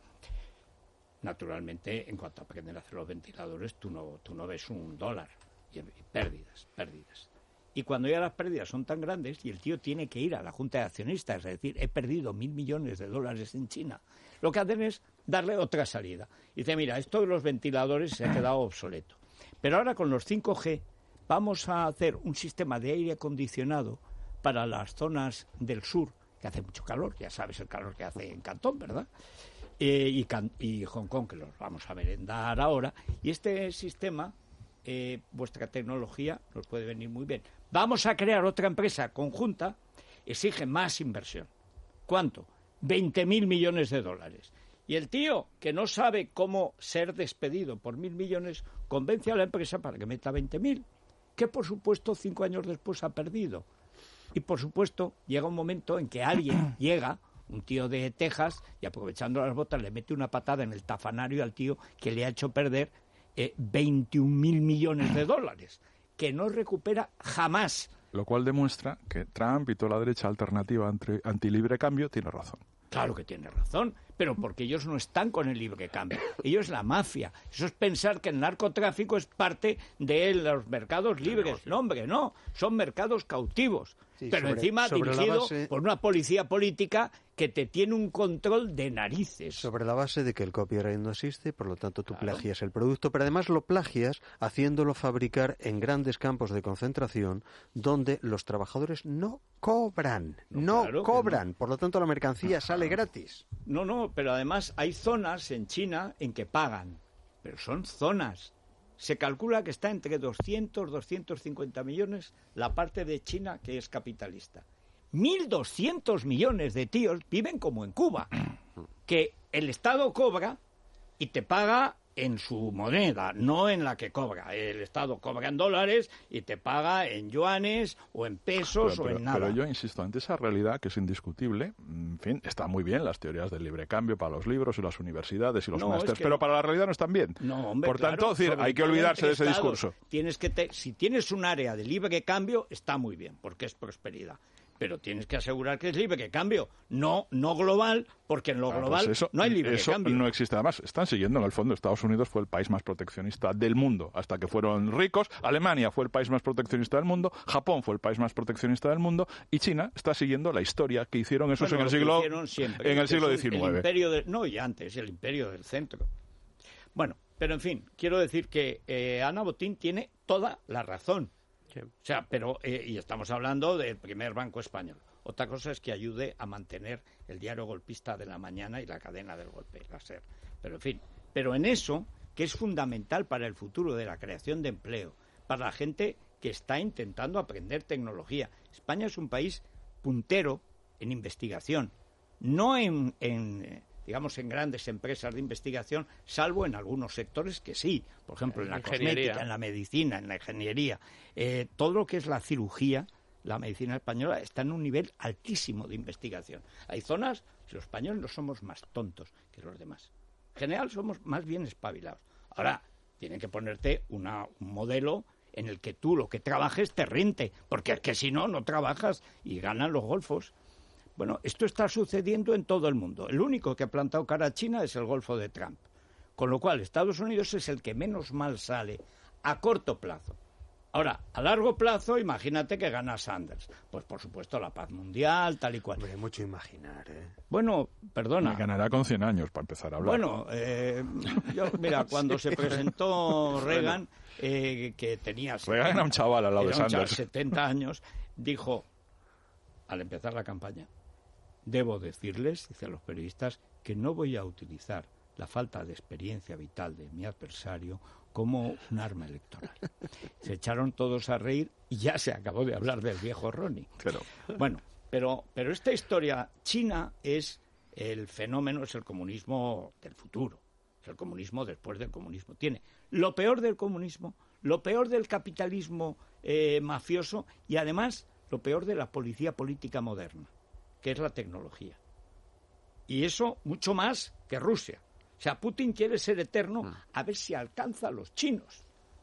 Naturalmente, en cuanto aprenden a hacer los ventiladores, tú no, tú no ves un dólar. Y, y pérdidas, pérdidas. Y cuando ya las pérdidas son tan grandes y el tío tiene que ir a la Junta de Accionistas, es decir, he perdido mil millones de dólares en China, lo que hacen es darle otra salida. Y dice, mira, esto de los ventiladores se ha quedado obsoleto. Pero ahora con los cinco G vamos a hacer un sistema de aire acondicionado para las zonas del sur, que hace mucho calor, ya sabes el calor que hace en Cantón, ¿verdad? Eh, y, Can- y Hong Kong, que los vamos a merendar ahora. Y este sistema... Eh, vuestra tecnología nos puede venir muy bien. Vamos a crear otra empresa conjunta, exige más inversión. ¿Cuánto? veinte mil millones de dólares. Y el tío, que no sabe cómo ser despedido por mil millones, convence a la empresa para que meta veinte mil, que por supuesto cinco años después ha perdido. Y por supuesto llega un momento en que alguien llega, un tío de Texas, y aprovechando las botas le mete una patada en el tafanario al tío que le ha hecho perder Eh, veintiún mil millones de dólares, que no recupera jamás. Lo cual demuestra que Trump y toda la derecha alternativa anti, antilibre cambio tiene razón. Claro que tiene razón, pero porque ellos no están con el libre cambio. Ellos la mafia. Eso es pensar que el narcotráfico es parte de los mercados libres. No, hombre, no. Son mercados cautivos. Sí, pero sobre, encima sobre dirigido base... por una policía política que te tiene un control de narices. Sobre la base de que el copyright no existe, por lo tanto tú claro. plagias el producto, pero además lo plagias haciéndolo fabricar en grandes campos de concentración donde los trabajadores no cobran, no, no claro cobran, no. Por lo tanto la mercancía Ajá. sale gratis. No, no, pero además hay zonas en China en que pagan, pero son zonas. Se calcula que está entre doscientos, doscientos cincuenta millones la parte de China que es capitalista. mil doscientos millones de tíos viven como en Cuba, que el Estado cobra y te paga en su moneda, no en la que cobra. El Estado cobra en dólares y te paga en yuanes o en pesos pero, o pero, en nada. Pero yo insisto, ante esa realidad que es indiscutible, en fin, está muy bien las teorías del libre cambio para los libros y las universidades y los no, másteres, es que pero no. para la realidad no están bien. No, hombre, Por claro, tanto, decir, hay que olvidarse de ese Estados, discurso. Tienes que te, si tienes un área de libre cambio, está muy bien, porque es prosperidad. Pero tienes que asegurar que es libre cambio, no no global, porque en lo ah, global pues eso, no hay libre eso cambio. No existe. Además, están siguiendo en el fondo. Estados Unidos fue el país más proteccionista del mundo hasta que fueron ricos. Alemania fue el país más proteccionista del mundo. Japón fue el país más proteccionista del mundo. Y China está siguiendo la historia que hicieron esos bueno, en el siglo siempre, en el siglo diecinueve. El imperio de, no, y antes, el imperio del centro. Bueno, pero en fin, quiero decir que eh, Ana Botín tiene toda la razón. Sí. O sea, pero eh, y estamos hablando del primer banco español. Otra cosa es que ayude a mantener el diario golpista de la mañana y la cadena del golpe, la SER. Pero en fin, pero en eso, que es fundamental para el futuro de la creación de empleo, para la gente que está intentando aprender tecnología. España es un país puntero en investigación, no en, en digamos, en grandes empresas de investigación, salvo en algunos sectores que sí, por ejemplo, en la cosmética, en la medicina, en la ingeniería, eh, todo lo que es la cirugía. La medicina española está en un nivel altísimo de investigación. Hay zonas, los españoles no somos más tontos que los demás. En general somos más bien espabilados. Ahora, tienen que ponerte una, un modelo en el que tú lo que trabajes te rente, porque es que si no, no trabajas y ganan los golfos. Bueno, esto está sucediendo en todo el mundo. El único que ha plantado cara a China es el Golfo de Trump. Con lo cual, Estados Unidos es el que menos mal sale a corto plazo. Ahora, a largo plazo, imagínate que gana Sanders. Pues, por supuesto, la paz mundial, tal y cual. Hombre, mucho imaginar, ¿eh? Bueno, perdona. Me ganará con cien años, para empezar a hablar. Bueno, eh, yo, mira, cuando sí. se presentó Reagan, eh, que tenía... Reagan era un chaval al lado de Sanders. setenta años, dijo, al empezar la campaña, debo decirles, dice a los periodistas, que no voy a utilizar la falta de experiencia vital de mi adversario como un arma electoral. Se echaron todos a reír y ya se acabó de hablar del viejo Ronnie. Pero... Bueno, pero, pero esta historia, China es el fenómeno, es el comunismo del futuro, es el comunismo después del comunismo. Tiene lo peor del comunismo, lo peor del capitalismo eh, mafioso y además lo peor de la policía política moderna, que es la tecnología. Y eso mucho más que Rusia. O sea, Putin quiere ser eterno a ver si alcanza a los chinos,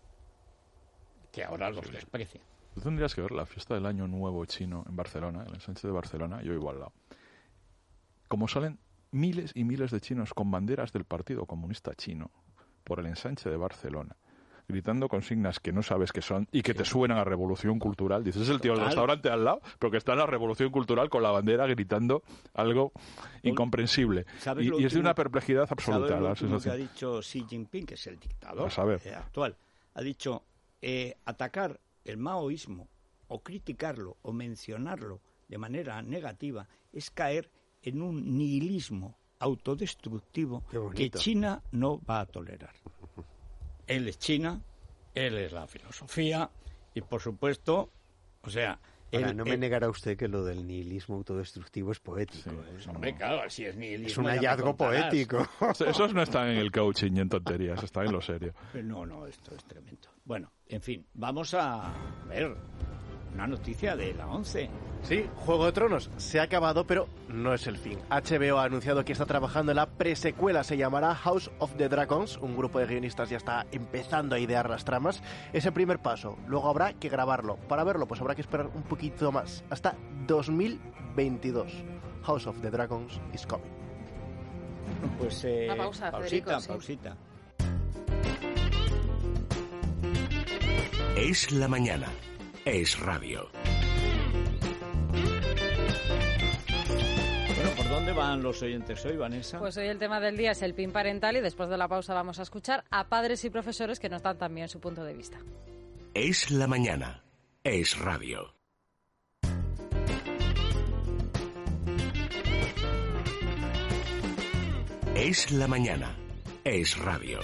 que ahora los desprecian. Tú tendrías que ver la fiesta del Año Nuevo chino en Barcelona, el ensanche de Barcelona, yo vivo al lado. Como salen miles y miles de chinos con banderas del Partido Comunista Chino por el ensanche de Barcelona, gritando consignas que no sabes qué son y que te suenan a Revolución Cultural. Dices, es el tío del restaurante al lado, pero que está en la Revolución Cultural con la bandera gritando algo incomprensible. Y, y es último, de una perplejidad absoluta. ¿Sabes lo la último sensación? que ha dicho Xi Jinping, que es el dictador A saber. eh, actual? Ha dicho, eh, atacar el maoísmo o criticarlo o mencionarlo de manera negativa es caer en un nihilismo autodestructivo que China no va a tolerar. Él es China, él es la filosofía y, por supuesto, o sea... Ahora, él, no me él... negará usted que lo del nihilismo autodestructivo es poético. Sí, ¿eh? Hombre, claro, si es nihilismo... Es un hallazgo poético. Esos no están en el coaching y en tonterías, están en lo serio. No, no, esto es tremendo. Bueno, en fin, vamos a ver una noticia de la once. Sí, Juego de Tronos se ha acabado, pero no es el fin. H B O ha anunciado que está trabajando en la presecuela, se llamará House of the Dragons. Un grupo de guionistas ya está empezando a idear las tramas. Es el primer paso, luego habrá que grabarlo. Para verlo, pues habrá que esperar un poquito más, hasta dos mil veintidós. House of the Dragons is coming. Pues eh, Una pausa, pausita, Federico, pausita. Sí. Es la mañana, es radio. ¿Por dónde van los oyentes hoy, Vanessa? Pues hoy el tema del día es el PIN parental y después de la pausa vamos a escuchar a padres y profesores que nos dan también su punto de vista. Es la mañana, es radio. Es la mañana, es radio.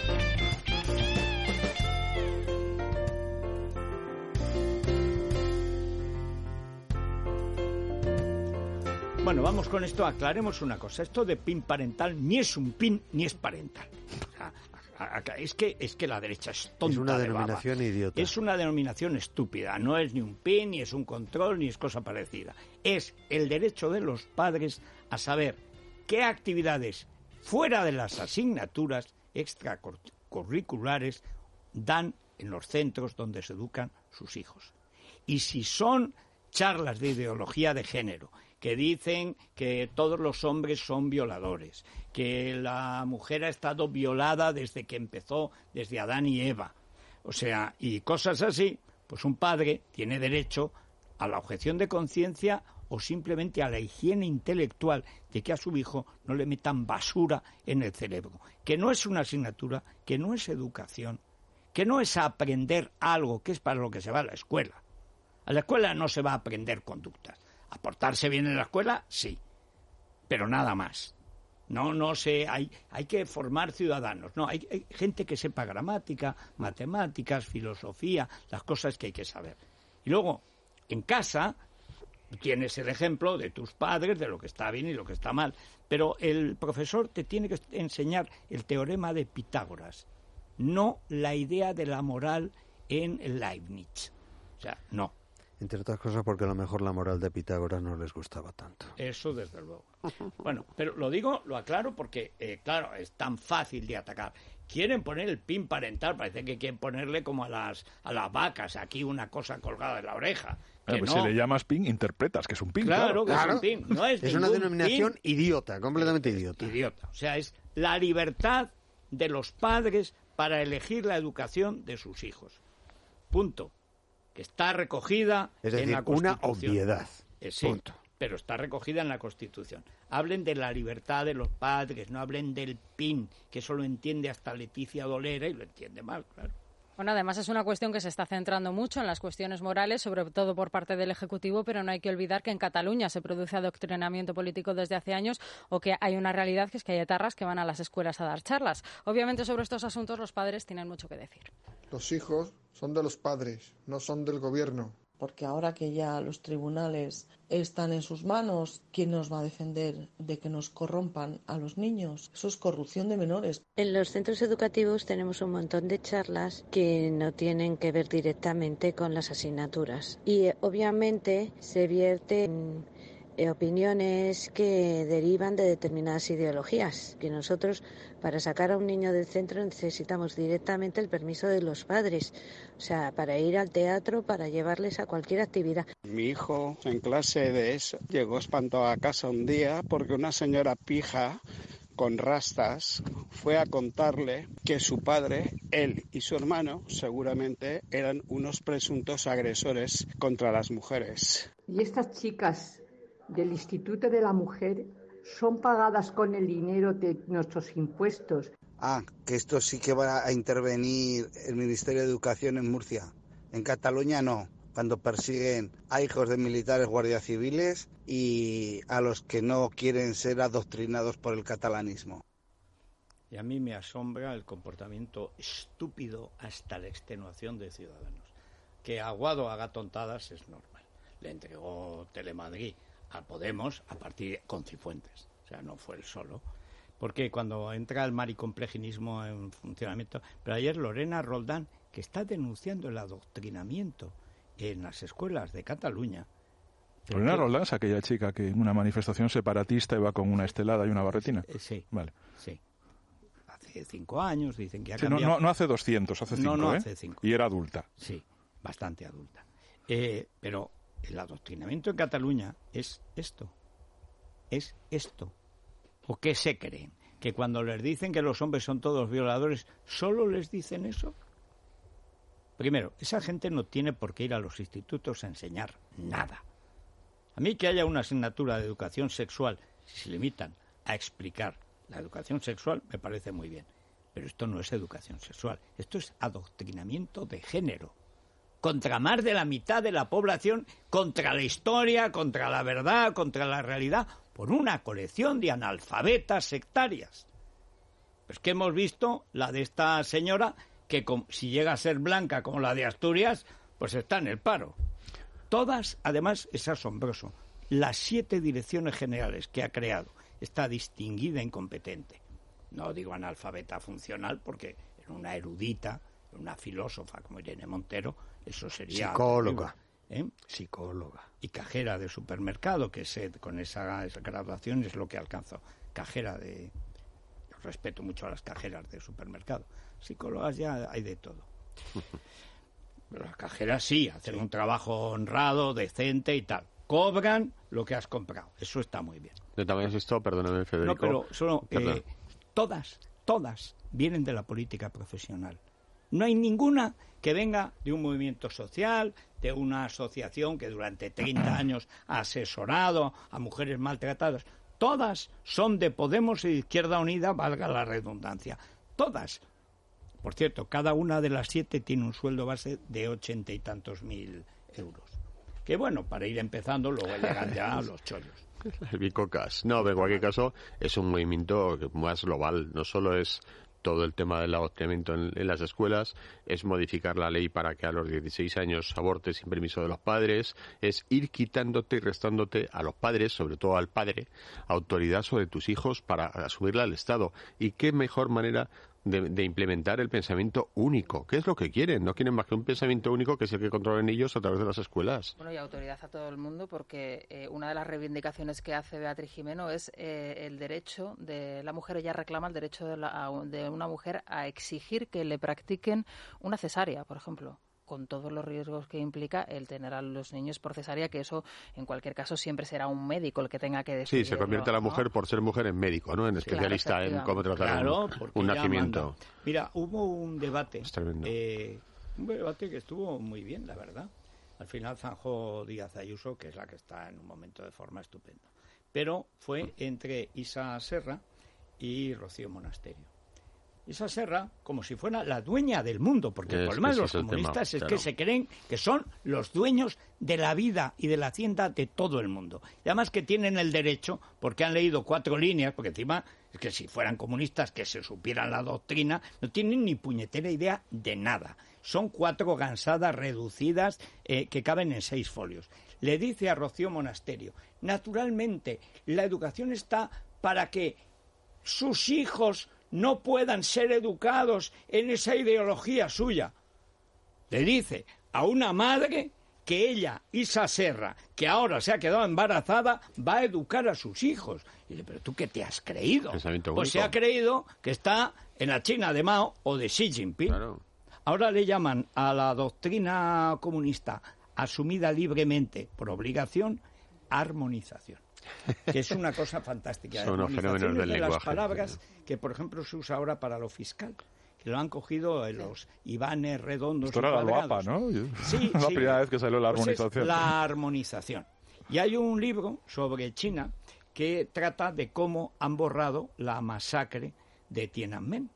Bueno, vamos con esto, aclaremos una cosa. Esto de PIN parental ni es un PIN ni es parental. O sea, es que es que la derecha es tonta. Es una de denominación baba. idiota. Es una denominación estúpida. No es ni un PIN, ni es un control, ni es cosa parecida. Es el derecho de los padres a saber qué actividades fuera de las asignaturas extracurriculares dan en los centros donde se educan sus hijos. Y si son charlas de ideología de género, que dicen que todos los hombres son violadores, que la mujer ha estado violada desde que empezó, desde Adán y Eva, o sea, y cosas así, pues un padre tiene derecho a la objeción de conciencia o simplemente a la higiene intelectual de que a su hijo no le metan basura en el cerebro, que no es una asignatura, que no es educación, que no es aprender algo que es para lo que se va a la escuela. A la escuela no se va a aprender conductas. A portarse bien en la escuela, sí, pero nada más. No, no sé, hay, hay que formar ciudadanos. No, hay, hay gente que sepa gramática, matemáticas, filosofía, las cosas que hay que saber. Y luego, en casa, tienes el ejemplo de tus padres, de lo que está bien y lo que está mal. Pero el profesor te tiene que enseñar el teorema de Pitágoras, no la idea de la moral en Leibniz. O sea, no. Entre otras cosas porque a lo mejor la moral de Pitágoras no les gustaba tanto. Eso desde luego. Bueno, pero lo digo, lo aclaro porque, eh, claro, es tan fácil de atacar. Quieren poner el PIN parental, parece que quieren ponerle como a las, a las vacas, aquí una cosa colgada de la oreja. Bueno, pues no. si le llamas pin, interpretas que es un pin. Claro, Claro, que Claro. es un pin. No es, Es una ningún denominación pin. idiota, completamente idiota. Idiota. O sea, es la libertad de los padres para elegir la educación de sus hijos. Punto. Que está recogida Es en decir, la una Constitución. obviedad. Eh, sí, Punto. pero está recogida en la Constitución. Hablen de la libertad de los padres, no hablen del pin, que eso lo entiende hasta Leticia Dolera y lo entiende mal, claro. Bueno, además es una cuestión que se está centrando mucho en las cuestiones morales, sobre todo por parte del Ejecutivo, pero no hay que olvidar que en Cataluña se produce adoctrinamiento político desde hace años o que hay una realidad que es que hay etarras que van a las escuelas a dar charlas. Obviamente sobre estos asuntos los padres tienen mucho que decir. Los hijos son de los padres, no son del gobierno. Porque ahora que ya los tribunales están en sus manos, ¿quién nos va a defender de que nos corrompan a los niños? Eso es corrupción de menores. En los centros educativos tenemos un montón de charlas que no tienen que ver directamente con las asignaturas. Y eh, obviamente se vierten eh, opiniones que derivan de determinadas ideologías, que nosotros para sacar a un niño del centro necesitamos directamente el permiso de los padres, o sea, para ir al teatro, para llevarles a cualquier actividad. Mi hijo en clase de eso llegó espantado a casa un día porque una señora pija con rastas fue a contarle que su padre, él y su hermano seguramente eran unos presuntos agresores contra las mujeres. Y estas chicas del Instituto de la Mujer son pagadas con el dinero de nuestros impuestos. Ah, que esto sí que va a intervenir el Ministerio de Educación en Murcia. En Cataluña no, cuando persiguen a hijos de militares guardias civiles y a los que no quieren ser adoctrinados por el catalanismo. Y a mí me asombra el comportamiento estúpido hasta la extenuación de Ciudadanos. Que Aguado haga tontadas es normal. Le entregó Telemadrid a Podemos a partir con Cifuentes. O sea, no fue él solo. Porque cuando entra el maricomplejinismo en funcionamiento... Pero ayer Lorena Roldán, que está denunciando el adoctrinamiento en las escuelas de Cataluña... Lorena Roldán es aquella chica que en una manifestación separatista iba con una estelada y una barretina. Eh, sí, vale. sí. Hace cinco años dicen que ha sí, cambiado... No, no, no hace doscientos, hace cinco, no, no ¿eh? hace cinco. Y era adulta. Sí, bastante adulta. Eh, pero el adoctrinamiento en Cataluña es esto. Es esto. ¿O qué se creen? ¿Que cuando les dicen que los hombres son todos violadores, solo les dicen eso? Primero, esa gente no tiene por qué ir a los institutos a enseñar nada. A mí que haya una asignatura de educación sexual, si se limitan a explicar la educación sexual, me parece muy bien. Pero esto no es educación sexual, esto es adoctrinamiento de género. Contra más de la mitad de la población, contra la historia, contra la verdad, contra la realidad, por una colección de analfabetas sectarias. Pues que hemos visto la de esta señora que com- si llega a ser blanca como la de Asturias, pues está en el paro. Todas, además, es asombroso, las siete direcciones generales que ha creado, está distinguida incompetente. No digo analfabeta funcional porque era una erudita, una filósofa como Irene Montero, eso sería... Psicóloga. ¿Eh? Psicóloga. Y cajera de supermercado, que se, con esa, esa graduación es lo que alcanzó. Cajera de... Yo respeto mucho a las cajeras de supermercado. Psicólogas ya hay de todo. Pero las cajeras sí, hacen sí. un trabajo honrado, decente y tal. Cobran lo que has comprado. Eso está muy bien. Yo también has visto, perdóname, Federico. No, pero solo... Eh, todas, todas vienen de la política profesional. No hay ninguna que venga de un movimiento social, de una asociación que durante treinta años ha asesorado a mujeres maltratadas. Todas son de Podemos y de Izquierda Unida, valga la redundancia. Todas. Por cierto, cada una de las siete tiene un sueldo base de ochenta y tantos mil euros. Que bueno, para ir empezando, luego llegan ya los chollos. El bicocas. No, pero en cualquier caso, es un movimiento más global. No solo es todo el tema del adoctrinamiento en, en las escuelas, es modificar la ley para que a los dieciséis años abortes sin permiso de los padres, es ir quitándote y restándote a los padres, sobre todo al padre, autoridad sobre tus hijos para asumirla al Estado. Y qué mejor manera de, de implementar el pensamiento único. ¿Qué es lo que quieren? No quieren más que un pensamiento único que es el que controlen ellos a través de las escuelas. Bueno, y autoridad a todo el mundo, porque eh, una de las reivindicaciones que hace Beatriz Jimeno es eh, el derecho de la mujer. Ella reclama el derecho de, la, de una mujer a exigir que le practiquen una cesárea, por ejemplo. con todos los riesgos que implica el tener a los niños por cesárea, que eso en cualquier caso siempre será un médico el que tenga que decidir. Sí, se convierte la mujer, ¿no?, por ser mujer en médico, ¿no? En especialista claro, en cómo tratar claro, un, un nacimiento. Manda. Mira, hubo un debate, eh, un debate que estuvo muy bien, la verdad. Al final zanjó Díaz Ayuso, que es la que está en un momento de forma estupenda. Pero fue entre Isa Serra y Rocío Monasterio. Isa Serra, como si fuera la dueña del mundo, porque el problema de los comunistas es que se creen que son los dueños de la vida y de la hacienda de todo el mundo. Y además que tienen el derecho, porque han leído cuatro líneas, porque encima es que si fueran comunistas que se supieran la doctrina, no tienen ni puñetera idea de nada. Son cuatro gansadas reducidas eh, que caben en seis folios. Le dice a Rocío Monasterio, naturalmente, la educación está para que sus hijos no puedan ser educados en esa ideología suya. Le dice a una madre que ella, Isa Serra, que ahora se ha quedado embarazada, va a educar a sus hijos. Y dice, ¿pero tú qué te has creído? Pues se ha creído que está en la China de Mao o de Xi Jinping. Claro. Ahora le llaman a la doctrina comunista asumida libremente por obligación, armonización. Que es una cosa fantástica. Son unos fenómenos del de lenguaje. Las palabras que, por ejemplo, se usa ahora para lo fiscal, que lo han cogido en los ibanes redondos. Esto era la LOAPA, ¿no? Sí, la sí. primera vez que salió la armonización. Pues es la armonización. Y hay un libro sobre China que trata de cómo han borrado la masacre de Tiananmen.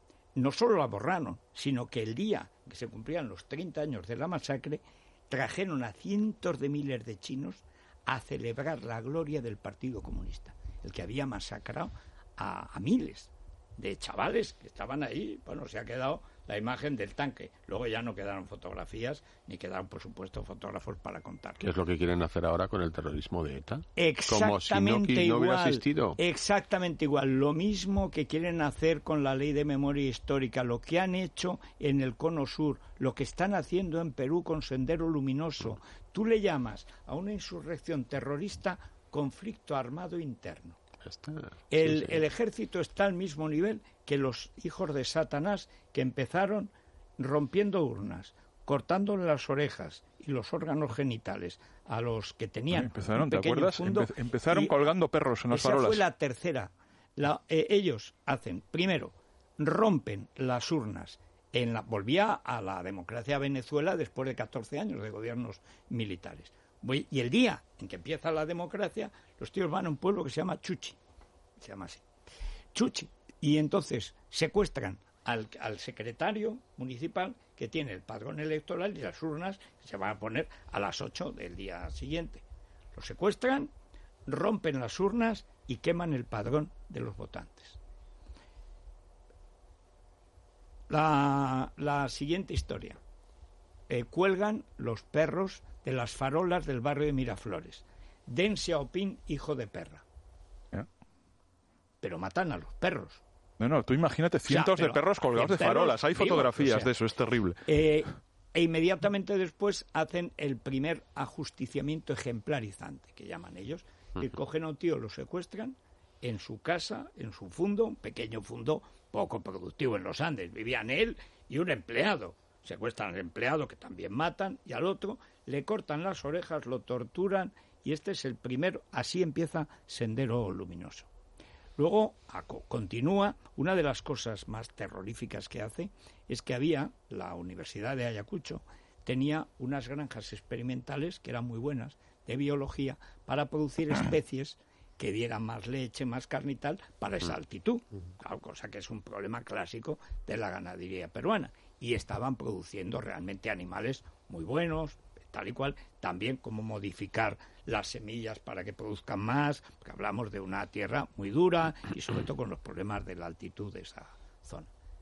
No solo la borraron, sino que el día que se cumplían los treinta años de la masacre, trajeron a cientos de miles de chinos a celebrar la gloria del Partido Comunista, el que había masacrado a, a miles de chavales que estaban ahí. Bueno, se ha quedado la imagen del tanque. Luego ya no quedaron fotografías, ni quedaron, por supuesto, fotógrafos para contar. ¿Qué es lo que quieren hacer ahora con el terrorismo de ETA? Exactamente Como si no, igual. No hubiera existido. Exactamente igual. Lo mismo que quieren hacer con la ley de memoria histórica, lo que han hecho en el Cono Sur, lo que están haciendo en Perú con Sendero Luminoso. Tú le llamas a una insurrección terrorista conflicto armado interno. Está. El, sí, sí. el ejército está al mismo nivel que los hijos de Satanás, que empezaron rompiendo urnas, cortándole las orejas y los órganos genitales a los que tenían. Empezaron, un ¿te pequeño acuerdas? fundo, Empe- empezaron y colgando perros en las esa farolas. fue la tercera. La, eh, ellos hacen, primero, rompen las urnas. En la, volvía a la democracia Venezuela después de catorce años de gobiernos militares. Voy, y el día en que empieza la democracia, los tíos van a un pueblo que se llama Chuchi. Se llama así. Chuchi. Y entonces secuestran al, al secretario municipal, que tiene el padrón electoral y las urnas que se van a poner a las ocho del día siguiente. Los secuestran, rompen las urnas y queman el padrón de los votantes. La, la siguiente historia. Eh, cuelgan los perros de las farolas del barrio de Miraflores. Deng Xiaoping, hijo de perra. ¿Eh? Pero matan a los perros. No, no, tú imagínate cientos o sea, de perros colgados de, de farolas. Hay fotografías digo, o sea, de eso, es terrible. Eh, e inmediatamente después hacen el primer ajusticiamiento ejemplarizante, que llaman ellos, que uh-huh. cogen a un tío, lo secuestran en su casa, en su fundo, un pequeño fundo poco productivo en los Andes. Vivían él y un empleado. Secuestran al empleado, que también matan, y al otro le cortan las orejas, lo torturan, y este es el primero. Así empieza Sendero Luminoso. Luego a, continúa, una de las cosas más terroríficas que hace es que había, la Universidad de Ayacucho, tenía unas granjas experimentales que eran muy buenas, de biología, para producir especies que dieran más leche, más carne y tal, para esa altitud, claro, cosa que es un problema clásico de la ganadería peruana. Y estaban produciendo realmente animales muy buenos, tal y cual, también cómo modificar las semillas para que produzcan más, porque hablamos de una tierra muy dura y sobre todo con los problemas de la altitud de esa zona.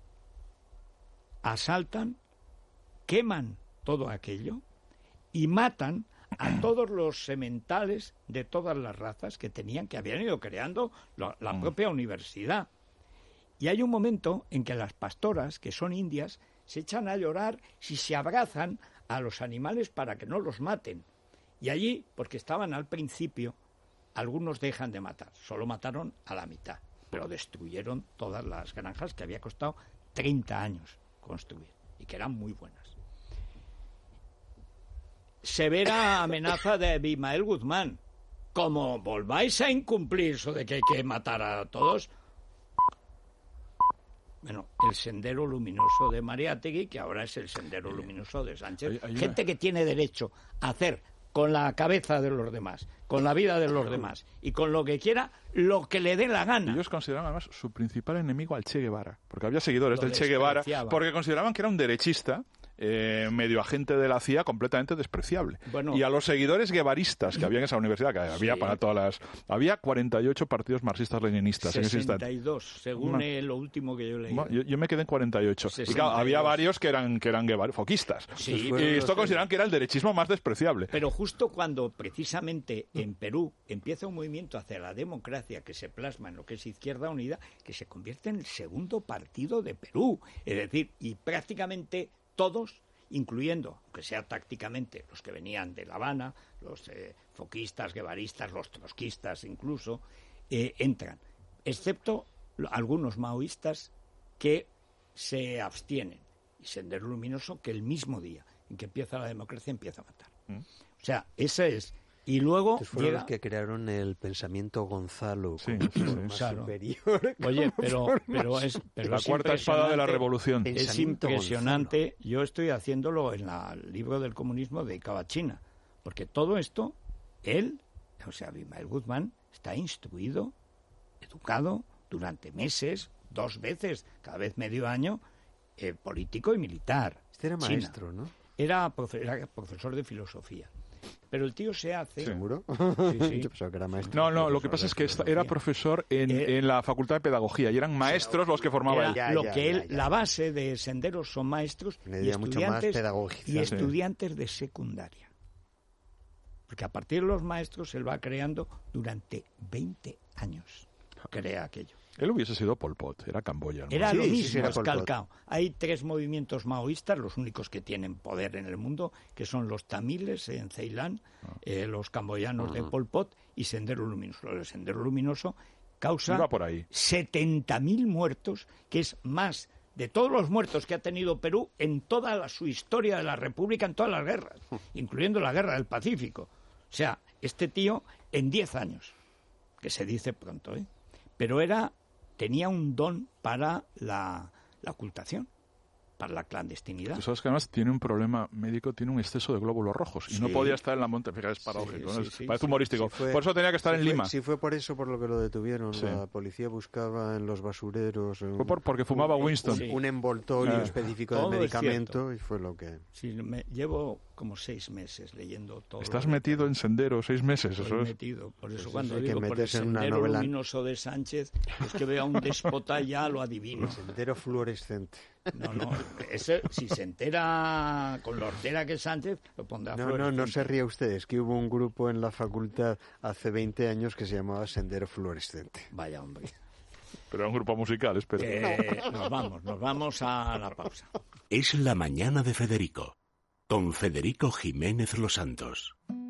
Asaltan, queman todo aquello y matan a todos los sementales de todas las razas que tenían, que habían ido creando lo, la propia universidad. Y hay un momento en que las pastoras, que son indias, se echan a llorar si se abrazan a los animales para que no los maten. Y allí, porque estaban al principio, algunos dejan de matar. Solo mataron a la mitad, pero destruyeron todas las granjas que había costado treinta años construir y que eran muy buenas. severa amenaza de Abimael Guzmán. Como volváis a incumplir eso de que hay que matar a todos... Bueno, el Sendero Luminoso de Mariátegui, que ahora es el Sendero Luminoso de Sánchez. Hay, hay una... Gente que tiene derecho a hacer con la cabeza de los demás, con la vida de los demás y con lo que quiera, lo que le dé la gana. Ellos consideraban además su principal enemigo al Che Guevara, porque había seguidores lo del Che Guevara, porque consideraban que era un derechista, eh, medio agente de la C I A, completamente despreciable. Bueno, y a los seguidores guevaristas que había en esa universidad, que había sí. para todas las... Había cuarenta y ocho partidos marxistas-leninistas en ese instante. sesenta y dos, según no. eh, lo último que yo leí. Bueno, yo, yo me quedé en cuarenta y ocho. Y claro, había varios que eran que eran guevar, foquistas. Sí, y esto consideraban que era el derechismo más despreciable. Pero justo cuando precisamente en Perú empieza un movimiento hacia la democracia que se plasma en lo que es Izquierda Unida, que se convierte en el segundo partido de Perú. Es decir, y prácticamente todos, incluyendo, aunque sea tácticamente, los que venían de La Habana, los eh, foquistas, guevaristas, los trotskistas incluso, eh, entran, excepto algunos maoístas que se abstienen. Y Sendero Luminoso, que el mismo día en que empieza la democracia empieza a matar. ¿Mm? O sea, ese es... Y luego fueron llega... los que crearon el pensamiento Gonzalo sí, como sí, claro. superior. Oye, pero, pero es pero la es cuarta espada de la revolución. Es impresionante. Gonzalo. Yo estoy haciéndolo en la, el libro del comunismo de Cavachina, porque todo esto, él, o sea, Abimael Guzmán, está instruido, educado durante meses, dos veces, cada vez medio año, eh, político y militar. Este era maestro, China. ¿no? Era, profe, era profesor de filosofía. Pero el tío se hace... ¿Seguro? Sí, sí. Yo pensaba que era maestro. No, no, lo que pasa es que era profesor en, eh, en la Facultad de Pedagogía y eran maestros los que formaban. Ya, lo ya, que él, ya, ya. La base de Senderos son maestros y estudiantes, y estudiantes de secundaria. Porque a partir de los maestros él va creando durante veinte años. Crea aquello. Él hubiese sido Pol Pot, era Camboya. ¿No? Era sí, lo sí, mismo, sí, era calcao. Hay tres movimientos maoístas, los únicos que tienen poder en el mundo, que son los tamiles en Ceilán, ah. eh, los camboyanos uh-huh. de Pol Pot y Sendero Luminoso. El Sendero Luminoso causa setenta mil muertos, que es más de todos los muertos que ha tenido Perú en toda la, su historia de la República, en todas las guerras, incluyendo la Guerra del Pacífico. O sea, este tío en diez años, que se dice pronto, ¿eh? Pero era... tenía un don para la, la ocultación, para la clandestinidad. Tú sabes que además tiene un problema médico, tiene un exceso de glóbulos rojos y sí. no podía estar en la monte. Fíjate, es paradójico, sí, ¿no? sí, sí, parece humorístico. Sí, fue, por eso tenía que estar sí en fue, Lima. Sí, fue por eso por lo que lo detuvieron. Sí. La policía buscaba en los basureros... Un, fue por, porque fumaba un, Winston. Un, un envoltorio ah. específico todo de medicamento y fue lo que... Sí, me, llevo como seis meses leyendo todo. Estás metido que... en Sendero, seis meses. Estoy eso es. metido. Por eso pues cuando es digo que por el Sendero novela... Luminoso de Sánchez, es que veo a un déspota y ya lo adivino. Sendero fluorescente. No, no, ese, si se entera con lo hortera que es Sánchez, lo pondrá No, no, no se ría usted, es que hubo un grupo en la facultad hace veinte años que se llamaba Sendero Fluorescente. Vaya hombre. Pero era un grupo musical, espero. Eh, nos vamos, nos vamos a la pausa. Es la mañana de Federico, con Federico Jiménez Los Santos.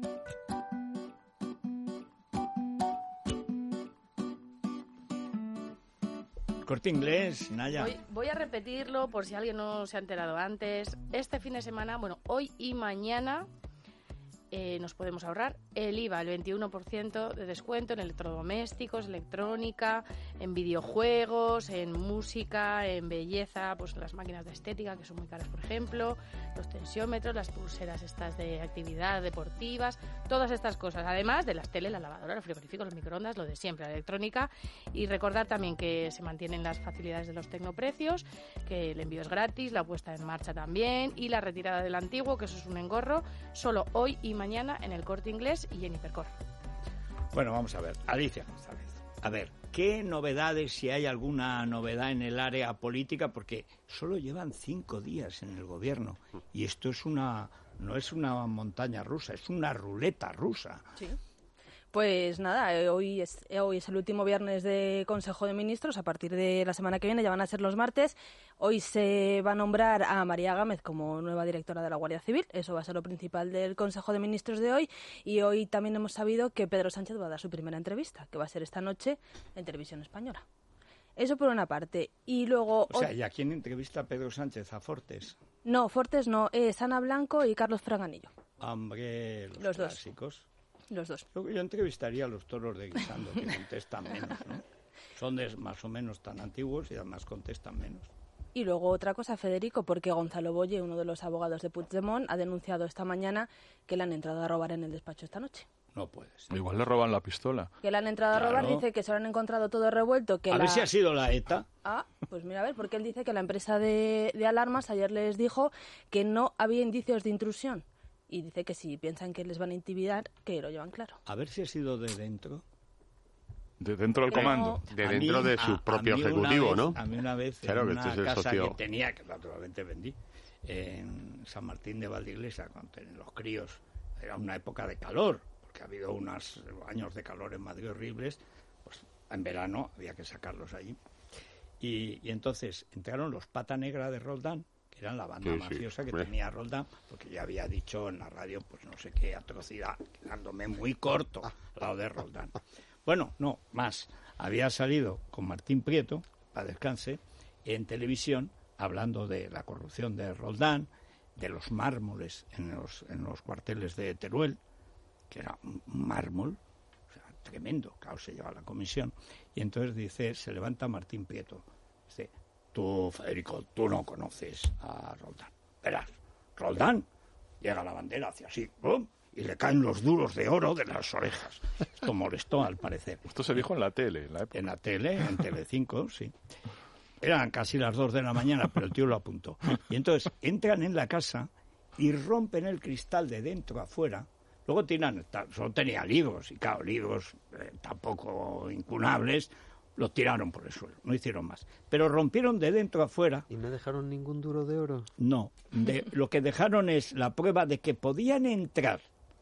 Corte Inglés, Naya. Voy, voy a repetirlo por si alguien no se ha enterado antes. Este fin de semana, bueno, hoy y mañana eh, nos podemos ahorrar el I V A, el veintiuno por ciento de descuento en electrodomésticos, electrónica, en videojuegos, en música, en belleza, pues las máquinas de estética que son muy caras, por ejemplo, los tensiómetros, las pulseras estas de actividad deportivas, todas estas cosas, además de las tele, la lavadora, los frigoríficos, los microondas, lo de siempre, la electrónica. Y recordar también que se mantienen las facilidades de los tecnoprecios, que el envío es gratis, la puesta en marcha también y la retirada del antiguo, que eso es un engorro, solo hoy y mañana en el Corte Inglés y en Hipercor. Bueno, vamos a ver, Alicia González. A ver, ¿qué novedades, si hay alguna novedad en el área política? Porque solo llevan cinco días en el gobierno y esto es una, no es una montaña rusa, es una ruleta rusa. Sí. Pues nada, eh, hoy es eh, hoy es el último viernes de Consejo de Ministros. A partir de la semana que viene ya van a ser los martes. Hoy se va a nombrar a María Gámez como nueva directora de la Guardia Civil. Eso va a ser lo principal del Consejo de Ministros de hoy. Y hoy también hemos sabido que Pedro Sánchez va a dar su primera entrevista, que va a ser esta noche en Televisión Española. Eso por una parte. Y luego... O sea, ¿y a quién entrevista Pedro Sánchez? ¿A Fortes? No, Fortes no. Es Ana Blanco y Carlos Fraganillo. Hombre, los, los clásicos. Dos. Los dos. Yo, yo entrevistaría a los toros de Guisando, que contestan menos, ¿no? Son de, más o menos tan antiguos y además contestan menos. Y luego otra cosa, Federico, porque Gonzalo Boye, uno de los abogados de Puigdemont, ha denunciado esta mañana que le han entrado a robar en el despacho esta noche. No puede ser. Igual le roban la pistola. Que le han entrado Claro. a robar, dice que se lo han encontrado todo revuelto. Que A la... ver si ha sido la ETA. Ah, pues mira, a ver, porque él dice que la empresa de, de alarmas ayer les dijo que no había indicios de intrusión. Y dice que si piensan que les van a intimidar, que lo llevan claro. A ver si ha sido de dentro. De dentro del Pero- comando. De A dentro mí- de su a- propio a mí una ejecutivo, vez- ¿no? A mí una vez Claro, en que una este es el casa socio. que tenía, que naturalmente vendí, en San Martín de Valdiglesa, cuando tenían los críos, era una época de calor, porque ha habido unos años de calor en Madrid horribles, pues en verano había que sacarlos allí. Y, y entonces entraron los Pata Negra de Roldán, que eran la banda Sí, sí, mafiosa que hombre. tenía Roldán, porque ya había dicho en la radio, pues no sé qué atrocidad, quedándome muy corto al lado de Roldán. Bueno, no, más. Había salido con Martín Prieto, para descanse, en televisión, hablando de la corrupción de Roldán, de los mármoles en los, en los cuarteles de Teruel, que era un mármol, o sea, tremendo, claro, se lleva a la comisión. Y entonces dice, se levanta Martín Prieto, dice, tú, Federico, tú no conoces a Roldán. Verás, Roldán llega la bandera hacia así, ¡pum!, y le caen los duros de oro de las orejas. Esto molestó, al parecer. Esto se dijo en la tele, en la época. En la tele, en Telecinco, sí. Eran casi las dos de la mañana, pero el tío lo apuntó. Y entonces entran en la casa y rompen el cristal de dentro a afuera. Luego tiran, ta- solo tenía libros, y claro, libros eh, tampoco incunables, los tiraron por el suelo, no hicieron más. Pero rompieron de dentro a afuera. ¿Y no dejaron ningún duro de oro? No, de, lo que dejaron es la prueba de que podían entrar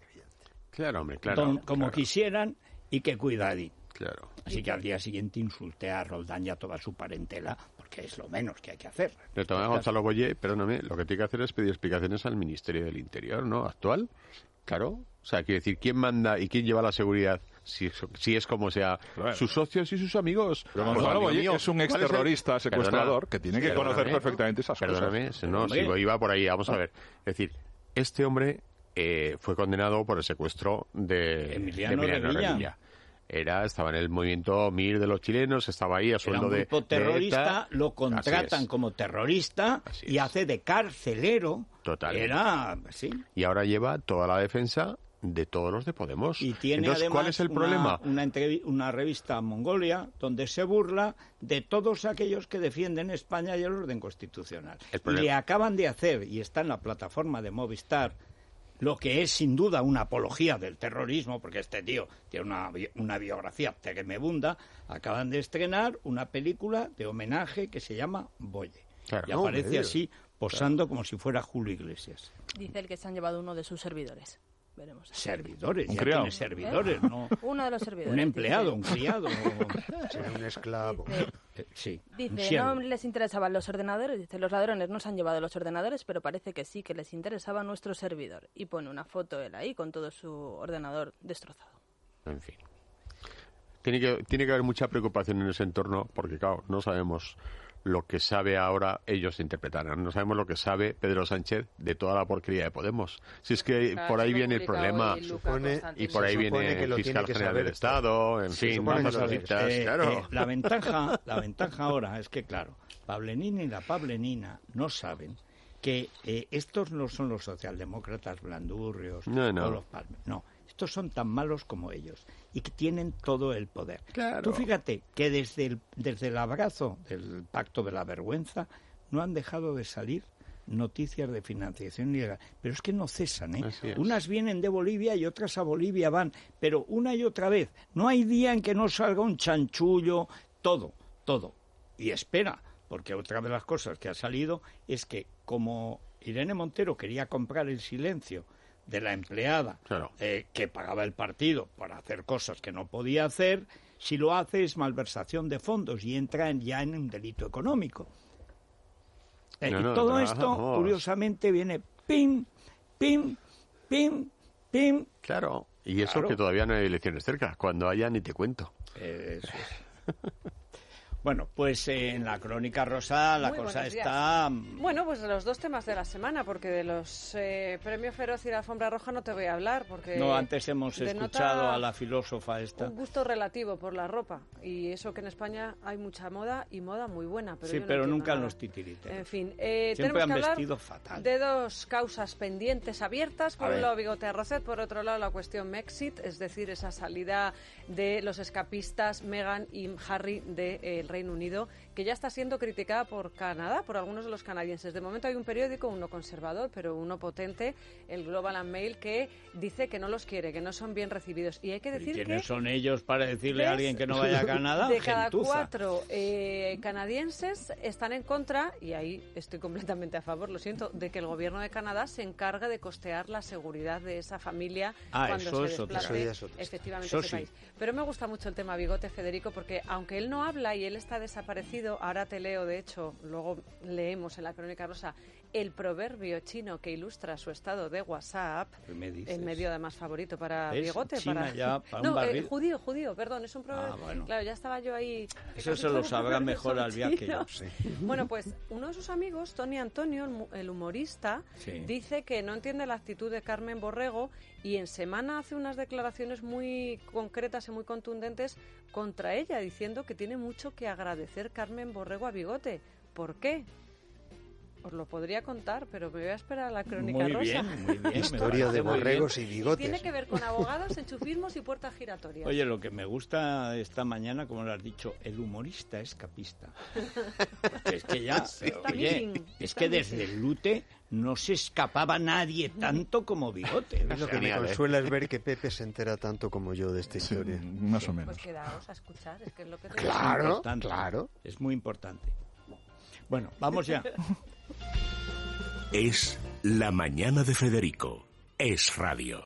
Claro, hombre, claro. don- como claro, quisieran y que cuidadín. Claro. Así que al día siguiente insulté a Roldán y a toda su parentela, porque es lo menos que hay que hacer. De todas maneras, Gonzalo Boye, perdóname, lo que tiene que hacer es pedir explicaciones al Ministerio del Interior, ¿no? Actual. Claro. O sea, quiere decir, ¿quién manda y quién lleva la seguridad? Si, si es como sea, Claro. sus socios y sus amigos. Pero Pues, Gonzalo amigo Boye mío, es un ¿cuál el- exterrorista, secuestrador, que tiene que perdóname, conocer perfectamente esas perdóname, cosas. no, Hombre. si iba por ahí, vamos a ver. Es decir, este hombre eh, fue condenado por el secuestro de Emiliano de Revilla. Revilla. Era, estaba en el movimiento M I R de los chilenos, estaba ahí a Era sueldo un de grupo de terrorista, ETA. lo Así contratan es. como terrorista Así y es. hace de carcelero. Total. Era, sí. Y ahora lleva toda la defensa de todos los de Podemos. Y tiene Entonces, además ¿cuál es el una- problema? Una, entrevi- una revista Mongolia donde se burla de todos aquellos que defienden España y el orden constitucional. El Y problema- le acaban de hacer, y está en la plataforma de Movistar, lo que es sin duda una apología del terrorismo, porque este tío tiene una, bi- una biografía tremebunda. Acaban de estrenar una película de homenaje que se llama Boye. Claro. Y No, aparece me así, posando como si fuera Julio Iglesias. Dice el que se han llevado uno de sus servidores. Veremos. Servidores, Un ya criado. tiene servidores, ¿Eh? ¿no? Uno de los servidores. Un empleado, dice. un criado. Será un esclavo. Dice, Eh, sí, un Dice, siervo. no les interesaban los ordenadores. Dice, los ladrones no se han llevado los ordenadores, pero parece que sí que les interesaba nuestro servidor. Y pone una foto él ahí con todo su ordenador destrozado. En fin. Tiene que, tiene que haber mucha preocupación en ese entorno, porque, claro, no sabemos lo que sabe ahora, ellos interpretarán. No sabemos lo que sabe Pedro Sánchez de toda la porquería de Podemos. Si es que Claro, por ahí lo viene el publica problema. hoy Luca Supone- Y Constantino. por ahí Se supone viene que el lo fiscal tiene que general saber del esto. Estado, en Se fin, supone que vamos lo a tiene que citas, Eh, claro. eh, la ventaja, la ventaja ahora es que, claro, Pablenina y la Pablenina no saben que eh, estos no son los socialdemócratas blandurrios No, no. o los palmes. No, estos son tan malos como ellos y que tienen todo el poder. Claro. Tú fíjate que desde el, desde el abrazo del pacto de la vergüenza no han dejado de salir noticias de financiación ilegal. Pero es que no cesan, ¿eh? Así es. Unas vienen de Bolivia y otras a Bolivia van, pero una y otra vez. No hay día en que no salga un chanchullo, todo, todo. Y espera, porque otra de las cosas que ha salido es que como Irene Montero quería comprar el silencio de la empleada Claro. eh, que pagaba el partido para hacer cosas que no podía hacer, si lo hace es malversación de fondos y entra en- ya en un delito económico. Eh, No, y no, todo no, esto, vamos. curiosamente, viene pim, pim, pim, pim. Claro. Y eso Claro. que todavía no hay elecciones cerca. Cuando haya, ni te cuento. Eh, eso es. Bueno, pues eh, en la Crónica Rosa la Muy cosa buenos está... Bueno, pues de los dos temas de la semana, porque de los eh, Premio Feroz y la Alfombra Roja no te voy a hablar, porque... No, antes hemos denota escuchado a la filósofa esta. Un gusto relativo por la ropa, y eso que en España hay mucha moda, y moda muy buena, pero Sí, yo no pero entiendo nunca en nada. los titiriteros. En fin, eh, Siempre tenemos han que hablar vestido fatal. de dos causas pendientes abiertas. Por A un ver. lado, Bigote Arrocet, por otro lado, la cuestión Mexit, es decir, esa salida de los escapistas Meghan y Harry del Reino Unido, que ya está siendo criticada por Canadá, por algunos de los canadienses. De momento hay un periódico, uno conservador, pero uno potente, el Global and Mail, que dice que no los quiere, que no son bien recibidos. Y hay que ¿Y decir quiénes que... son ellos para decirle a ¿ves? alguien que no vaya a Canadá? De cada Gentuza. cuatro eh, canadienses están en contra, y ahí estoy completamente a favor, lo siento, de que el gobierno de Canadá se encargue de costear la seguridad de esa familia Ah, cuando eso se es otra desplace cosa. Eso ya es otra efectivamente cosa. ese Eso país. sí. Pero me gusta mucho el tema Bigote, Federico, porque aunque él no habla y él está desaparecido, ahora te leo, de hecho, luego leemos en la Crónica Rosa el proverbio chino que ilustra su estado de WhatsApp, ¿Qué me dices? el medio además favorito para ¿Ves? Bigote. China para... ya, para un no, eh, barril. judío, judío, perdón, es un proverbio. Ah, bueno. Claro, ya estaba yo ahí. Eso se lo sabrá mejor al viaje que yo. Sí. Bueno, pues uno de sus amigos, Tony Antonio, el mu- el humorista, Sí. dice que no entiende la actitud de Carmen Borrego, y en semana hace unas declaraciones muy concretas y muy contundentes contra ella, diciendo que tiene mucho que agradecer Carmen Borrego a Bigote. ¿Por qué? Os lo podría contar, pero me voy a esperar a la Crónica Muy Rosa. bien, muy bien. Historia de borregos y bigotes. Tiene que ver con abogados, enchufismos y puertas giratorias. Oye, lo que me gusta esta mañana, como lo has dicho, el humorista escapista. Porque es que ya, Sí. Está oye, missing, es está que missing. desde el Lute no se escapaba nadie tanto como Bigote. A mí lo que me consuela es ver que Pepe se entera tanto como yo de esta historia. más o menos. Pues quedaos a escuchar, es que es lo que te Claro, Es importante, claro. Es muy importante. Bueno, vamos ya. Es La Mañana de Federico. Es radio.